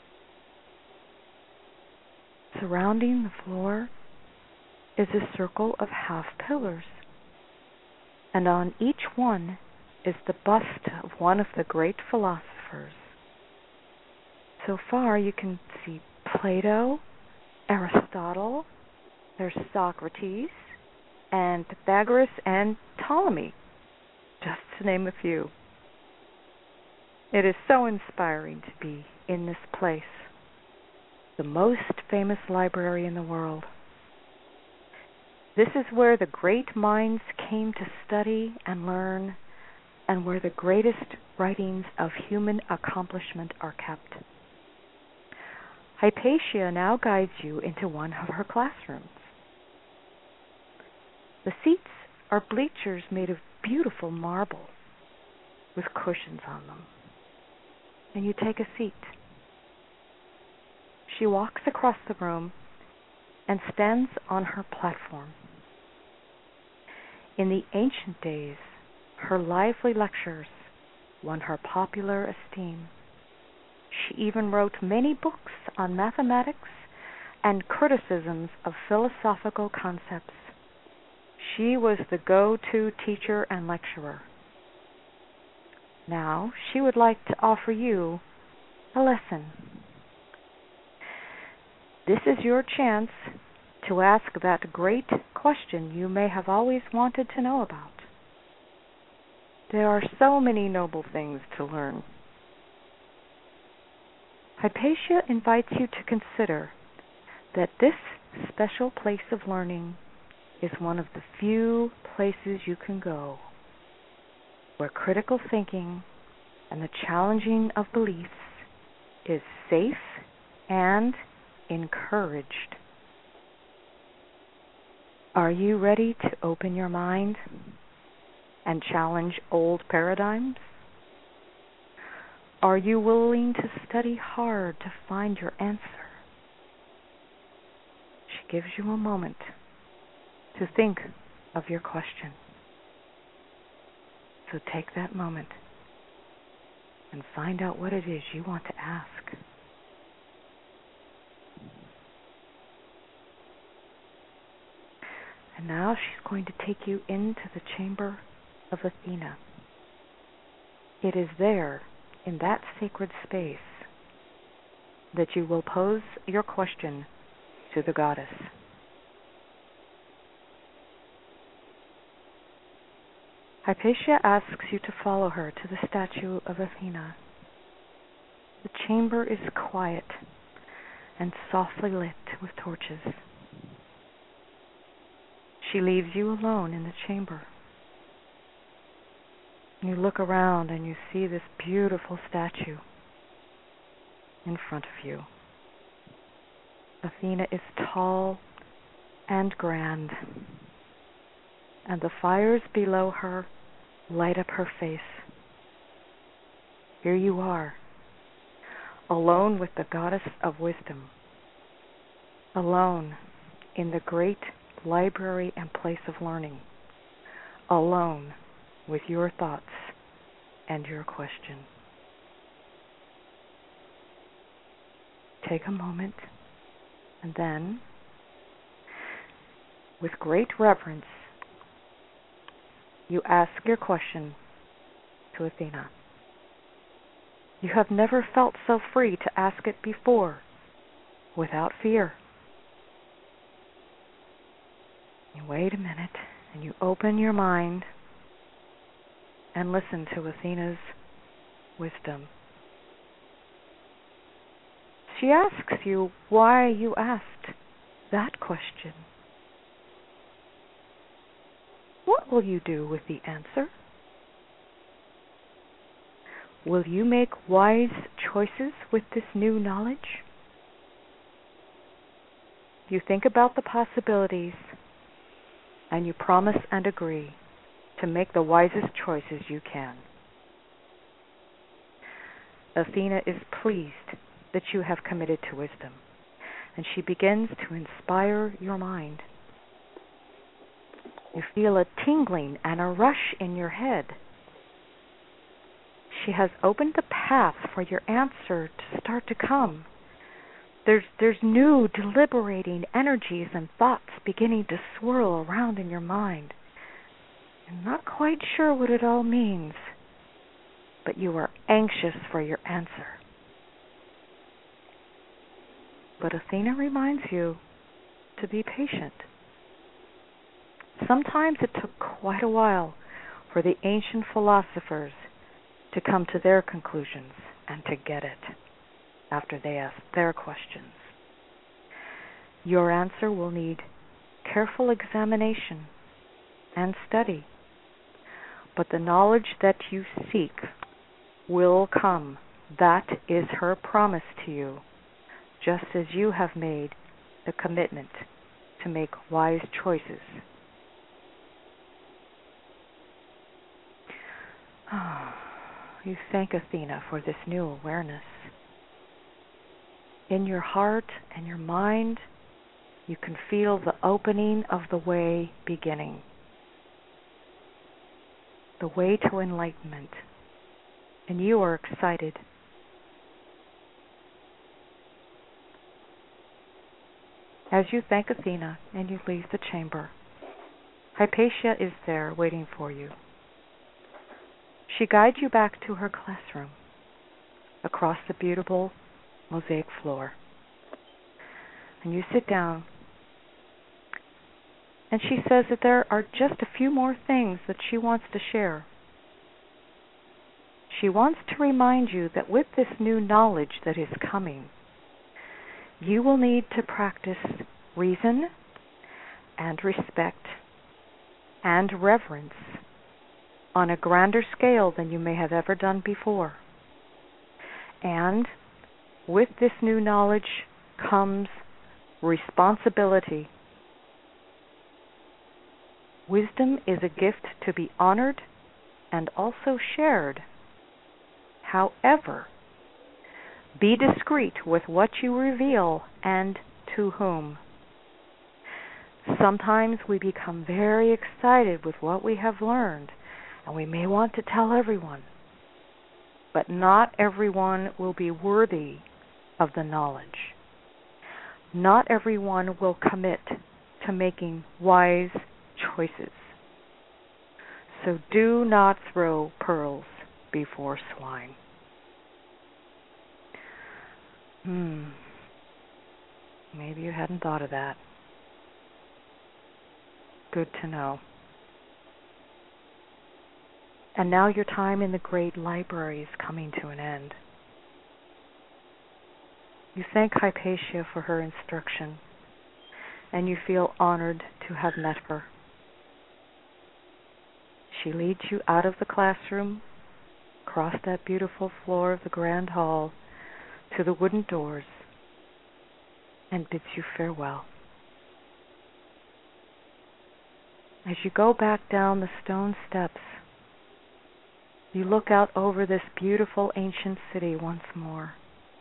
Surrounding the floor is a circle of half pillars, and on each one is the bust of one of the great philosophers. So far you can see Plato, Aristotle, there's Socrates, and Pythagoras and Ptolemy, just to name a few. It is so inspiring to be in this place, the most famous library in the world. This is where the great minds came to study and learn, and where the greatest writings of human accomplishment are kept. Hypatia now guides you into one of her classrooms. The seats are bleachers made of beautiful marble with cushions on them. And you take a seat. She walks across the room and stands on her platform. In the ancient days, her lively lectures won her popular esteem. She even wrote many books on mathematics and criticisms of philosophical concepts. She was the go-to teacher and lecturer. Now, she would like to offer you a lesson. This is your chance to ask that great question you may have always wanted to know about. There are so many noble things to learn. Hypatia invites you to consider that this special place of learning is one of the few places you can go where critical thinking and the challenging of beliefs is safe and encouraged. Are you ready to open your mind and challenge old paradigms? Are you willing to study hard to find your answer? She gives you a moment to think of your question. So take that moment and find out what it is you want to ask. And now she's going to take you into the chamber of Athena. It is there, in that sacred space, that you will pose your question to the goddess. Hypatia asks you to follow her to the statue of Athena. The chamber is quiet and softly lit with torches. She leaves you alone in the chamber. You look around and you see this beautiful statue in front of you. Athena is tall and grand, and the fires below her light up her face. Here you are, alone with the goddess of wisdom, alone in the great library and place of learning, alone with your thoughts and your question. Take a moment, and then, with great reverence, you ask your question to Athena. You have never felt so free to ask it before, without fear. You wait a minute, and you open your mind and listen to Athena's wisdom. She asks you why you asked that question. What will you do with the answer? Will you make wise choices with this new knowledge? You think about the possibilities, and you promise and agree to make the wisest choices you can. Athena is pleased that you have committed to wisdom, and she begins to inspire your mind. You feel a tingling and a rush in your head. She has opened the path for your answer to start to come. There's new deliberating energies and thoughts beginning to swirl around in your mind. You're not quite sure what it all means, but you are anxious for your answer. But Athena reminds you to be patient. Sometimes it took quite a while for the ancient philosophers to come to their conclusions and to get it after they asked their questions. Your answer will need careful examination and study, but the knowledge that you seek will come. That is her promise to you. just as you have made the commitment to make wise choices. You thank Athena for this new awareness. In your heart and your mind, you can feel the opening of the way beginning. The way to enlightenment. And you are excited. As you thank Athena and you leave the chamber, Hypatia is there waiting for you. She guides you back to her classroom across the beautiful mosaic floor. And you sit down, and she says that there are just a few more things that she wants to share. She wants to remind you that with this new knowledge that is coming, you will need to practice reason and respect and reverence on a grander scale than you may have ever done before. And with this new knowledge comes responsibility. Wisdom is a gift to be honored and also shared. However, be discreet with what you reveal and to whom. Sometimes we become very excited with what we have learned, and we may want to tell everyone. But not everyone will be worthy of the knowledge. Not everyone will commit to making wise choices. So do not throw pearls before swine. Maybe you hadn't thought of that. Good to know. And now your time in the great library is coming to an end. You thank Hypatia for her instruction, and you feel honored to have met her. She leads you out of the classroom, across that beautiful floor of the grand hall, to the wooden doors, and bids you farewell. As you go back down the stone steps, you look out over this beautiful ancient city once more.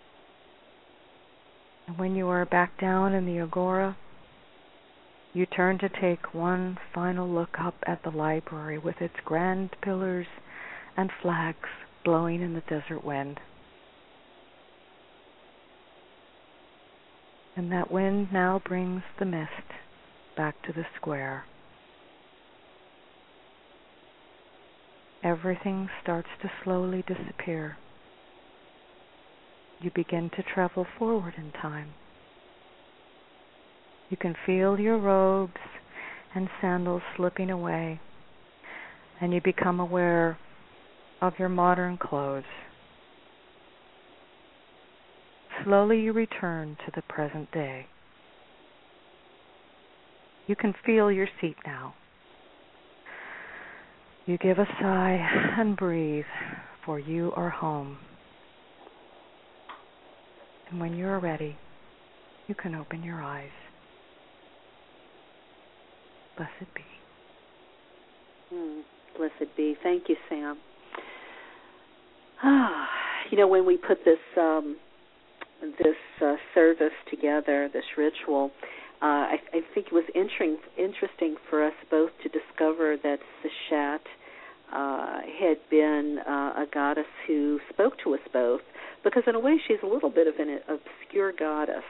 And when you are back down in the agora, you turn to take one final look up at the library with its grand pillars and flags blowing in the desert wind. And that wind now brings the mist back to the square. Everything starts to slowly disappear. You begin to travel forward in time. You can feel your robes and sandals slipping away, and you become aware of your modern clothes. Slowly you return to the present day. You can feel your seat now. You give a sigh and breathe, for you are home. And when you are ready, you can open your eyes. Blessed be. Blessed be. Thank you, Sam. When we put this service together, this ritual, I think it was interesting for us both to discover that Seshat had been a goddess who spoke to us both, because in a way she's a little bit of an obscure goddess.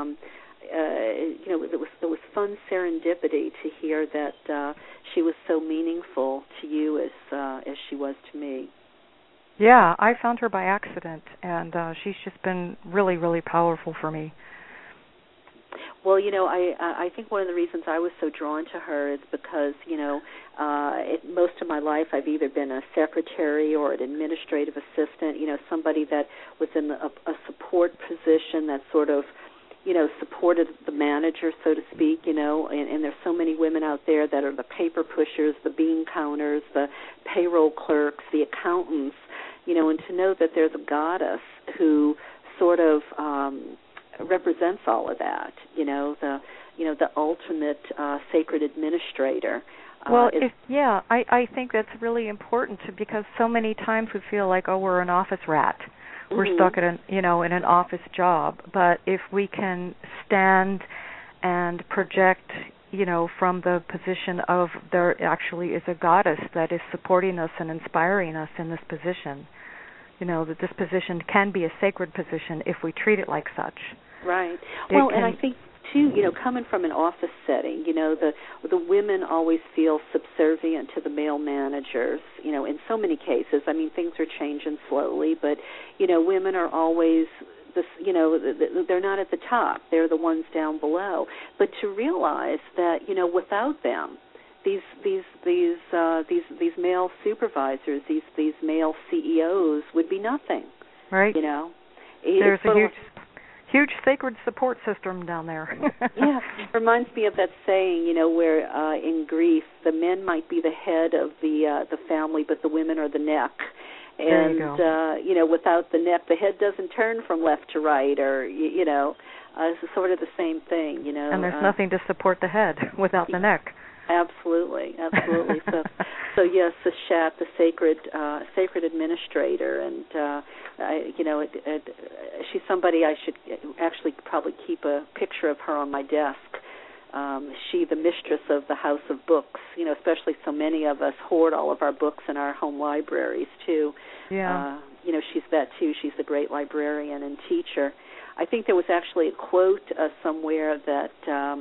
It was fun serendipity to hear that she was so meaningful to you as she was to me. Yeah, I found her by accident, and she's just been really, really powerful for me. Well, I think one of the reasons I was so drawn to her is because, most of my life I've either been a secretary or an administrative assistant, somebody that was in a support position that sort of, supported the manager, so to speak, and there's so many women out there that are the paper pushers, the bean counters, the payroll clerks, the accountants, and to know that there's a goddess who sort of represents all of that. The ultimate sacred administrator. Well, I think that's really important because so many times we feel like, oh, we're an office rat. We're stuck in an office job. But if we can stand and project, from the position of there actually is a goddess that is supporting us and inspiring us in this position, that this position can be a sacred position if we treat it like such. Right. Well, and I think too, coming from an office setting, the women always feel subservient to the male managers, in so many cases. I mean, things are changing slowly, but, women are always, they're not at the top. They're the ones down below. But to realize that, without them, these male supervisors, these male CEOs would be nothing. Right. There's a huge sacred support system down there. Yeah, reminds me of that saying, where in Greece the men might be the head of the family, but the women are the neck. And without the neck, the head doesn't turn from left to right, or it's sort of the same thing. And there's nothing to support the head without the neck. Absolutely. So yes, the Shat, the sacred administrator, and she's somebody I should actually probably keep a picture of her on my desk. She, the mistress of the House of Books, especially so many of us hoard all of our books in our home libraries too. Yeah. She's that too. She's the great librarian and teacher. I think there was actually a quote somewhere that.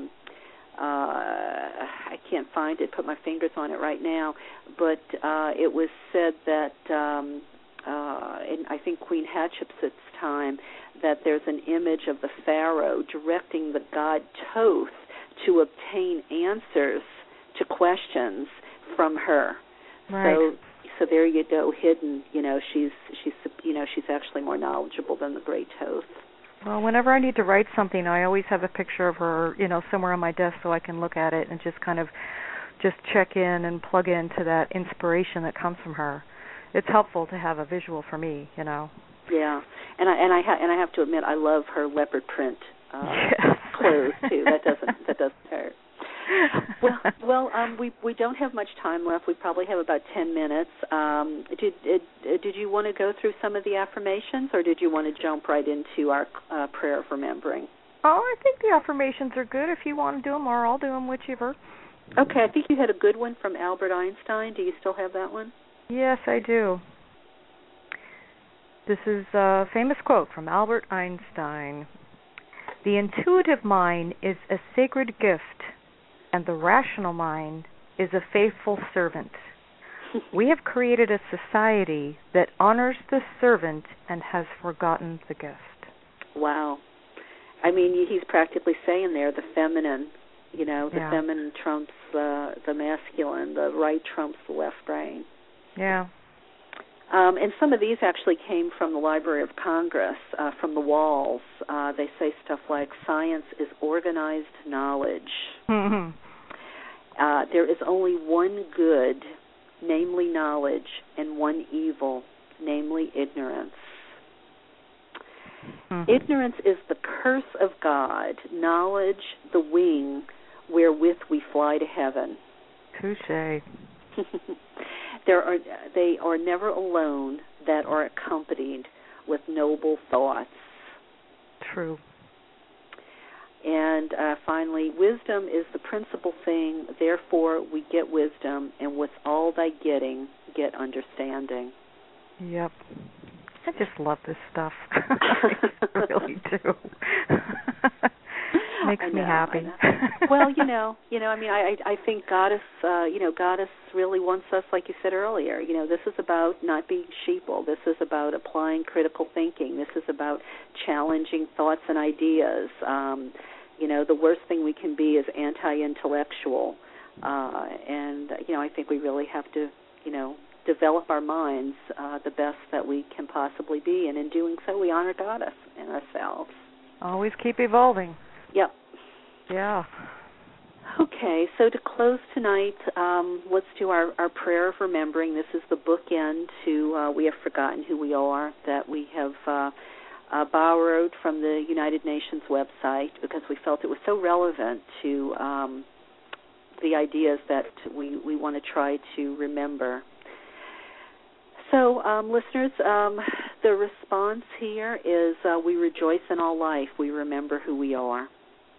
I can't find it, put my fingers on it right now, but it was said that in I think Queen Hatshepsut's time, that there's an image of the pharaoh directing the god Thoth to obtain answers to questions from her. Right. So there you go, hidden. She's actually more knowledgeable than the great Thoth. Well, whenever I need to write something, I always have a picture of her, somewhere on my desk so I can look at it and just kind of check in and plug into that inspiration that comes from her. It's helpful to have a visual for me, Yeah, and I have to admit I love her leopard print clothes too. That doesn't hurt. Well, we don't have much time left. We probably have about 10 minutes. Did you want to go through some of the affirmations, or did you want to jump right into our prayer of remembering? Oh, I think the affirmations are good. If you want to do them, or I'll do them, whichever. Okay, I think you had a good one from Albert Einstein. Do you still have that one? Yes, I do. This is a famous quote from Albert Einstein. The intuitive mind is a sacred gift, and the rational mind is a faithful servant. We have created a society that honors the servant and has forgotten the gift. Wow. I mean, he's practically saying there the feminine, the feminine trumps the masculine, the right trumps the left brain. Yeah. And some of these actually came from the Library of Congress, from the walls. They say stuff like, science is organized knowledge. Mm-hmm. There is only one good, namely knowledge, and one evil, namely ignorance. Mm-hmm. Ignorance is the curse of God, knowledge the wing wherewith we fly to heaven. Touché. They are never alone that are accompanied with noble thoughts. True. And finally, wisdom is the principal thing, therefore we get wisdom, and with all thy getting, get understanding. Yep. I just love this stuff. I really do. Makes me happy. Well, I think Goddess, Goddess really wants us, like you said earlier, this is about not being sheeple. This is about applying critical thinking. This is about challenging thoughts and ideas. The worst thing we can be is anti-intellectual. And I think we really have to, develop our minds the best that we can possibly be. And in doing so, we honor Goddess and ourselves. Always keep evolving. Yep. Yeah. Okay, so to close tonight, let's do our prayer of remembering. This is the bookend to We Have Forgotten Who We Are, that we have borrowed from the United Nations website because we felt it was so relevant to the ideas that we want to try to remember. So, listeners, the response here is we rejoice in all life. We remember who we are.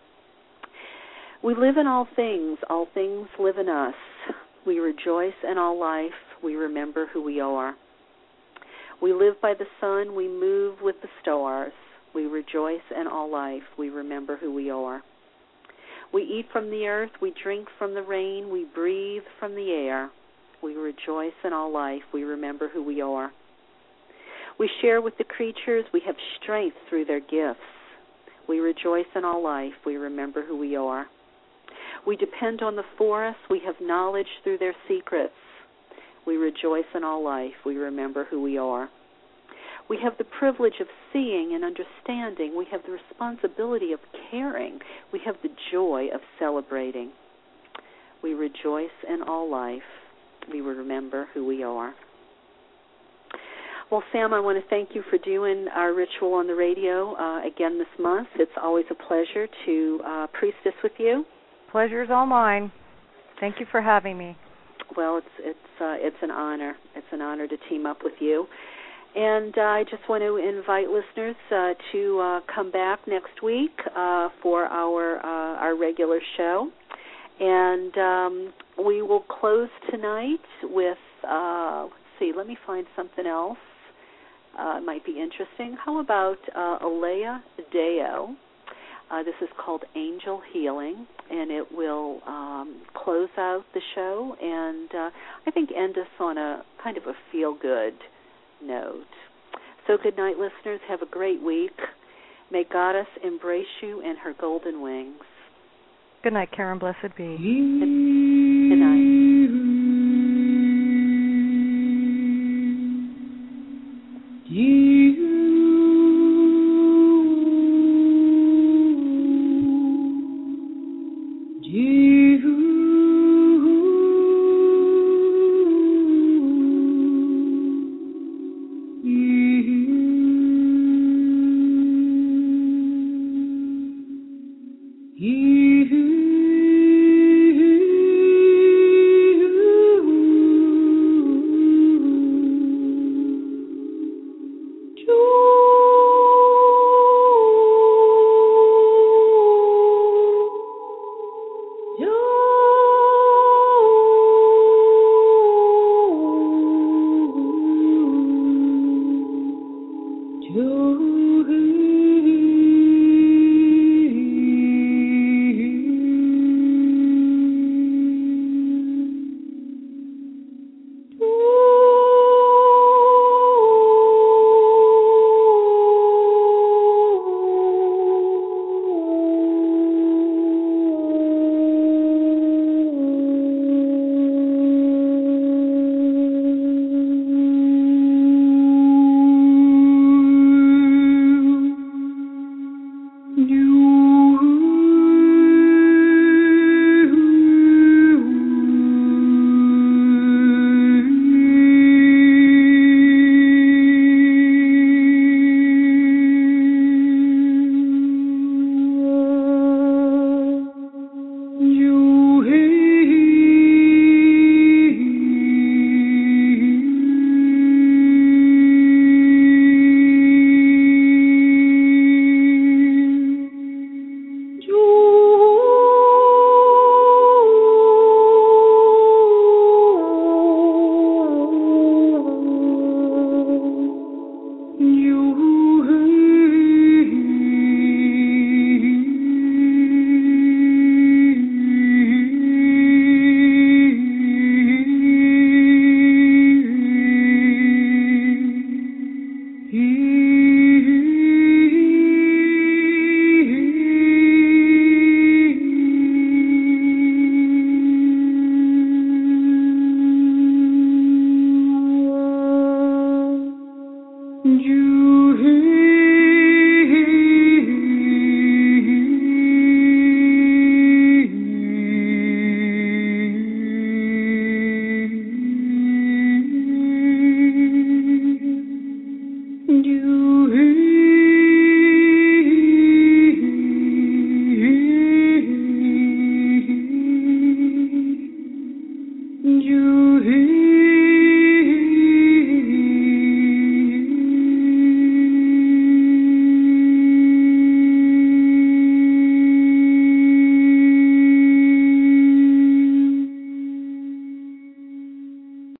We live in all things live in us. We rejoice in all life. We remember who we are. We live by the sun. We move with the stars. We rejoice in all life. We remember who we are. We eat from the earth. We drink from the rain. We breathe from the air. We rejoice in all life. We remember who we are. We share with the creatures. We have strength through their gifts. We rejoice in all life. We remember who we are. We depend on the forests. We have knowledge through their secrets. We rejoice in all life. We remember who we are. We have the privilege of seeing and understanding. We have the responsibility of caring. We have the joy of celebrating. We rejoice in all life. We remember who we are. Well, Sam, I want to thank you for doing our ritual on the radio again this month. It's always a pleasure to priestess with you. Pleasure's all mine. Thank you for having me. Well, it's an honor. It's an honor to team up with you. And I just want to invite listeners to come back next week for our regular show. And we will close tonight with, let's see, let me find something else. It might be interesting. How about Alea Deo? This is called Angel Healing, and it will close out the show and I think end us on a kind of a feel-good note. So good night, listeners. Have a great week. May Goddess embrace you in her golden wings. Good night, Karen. Blessed be. Good night.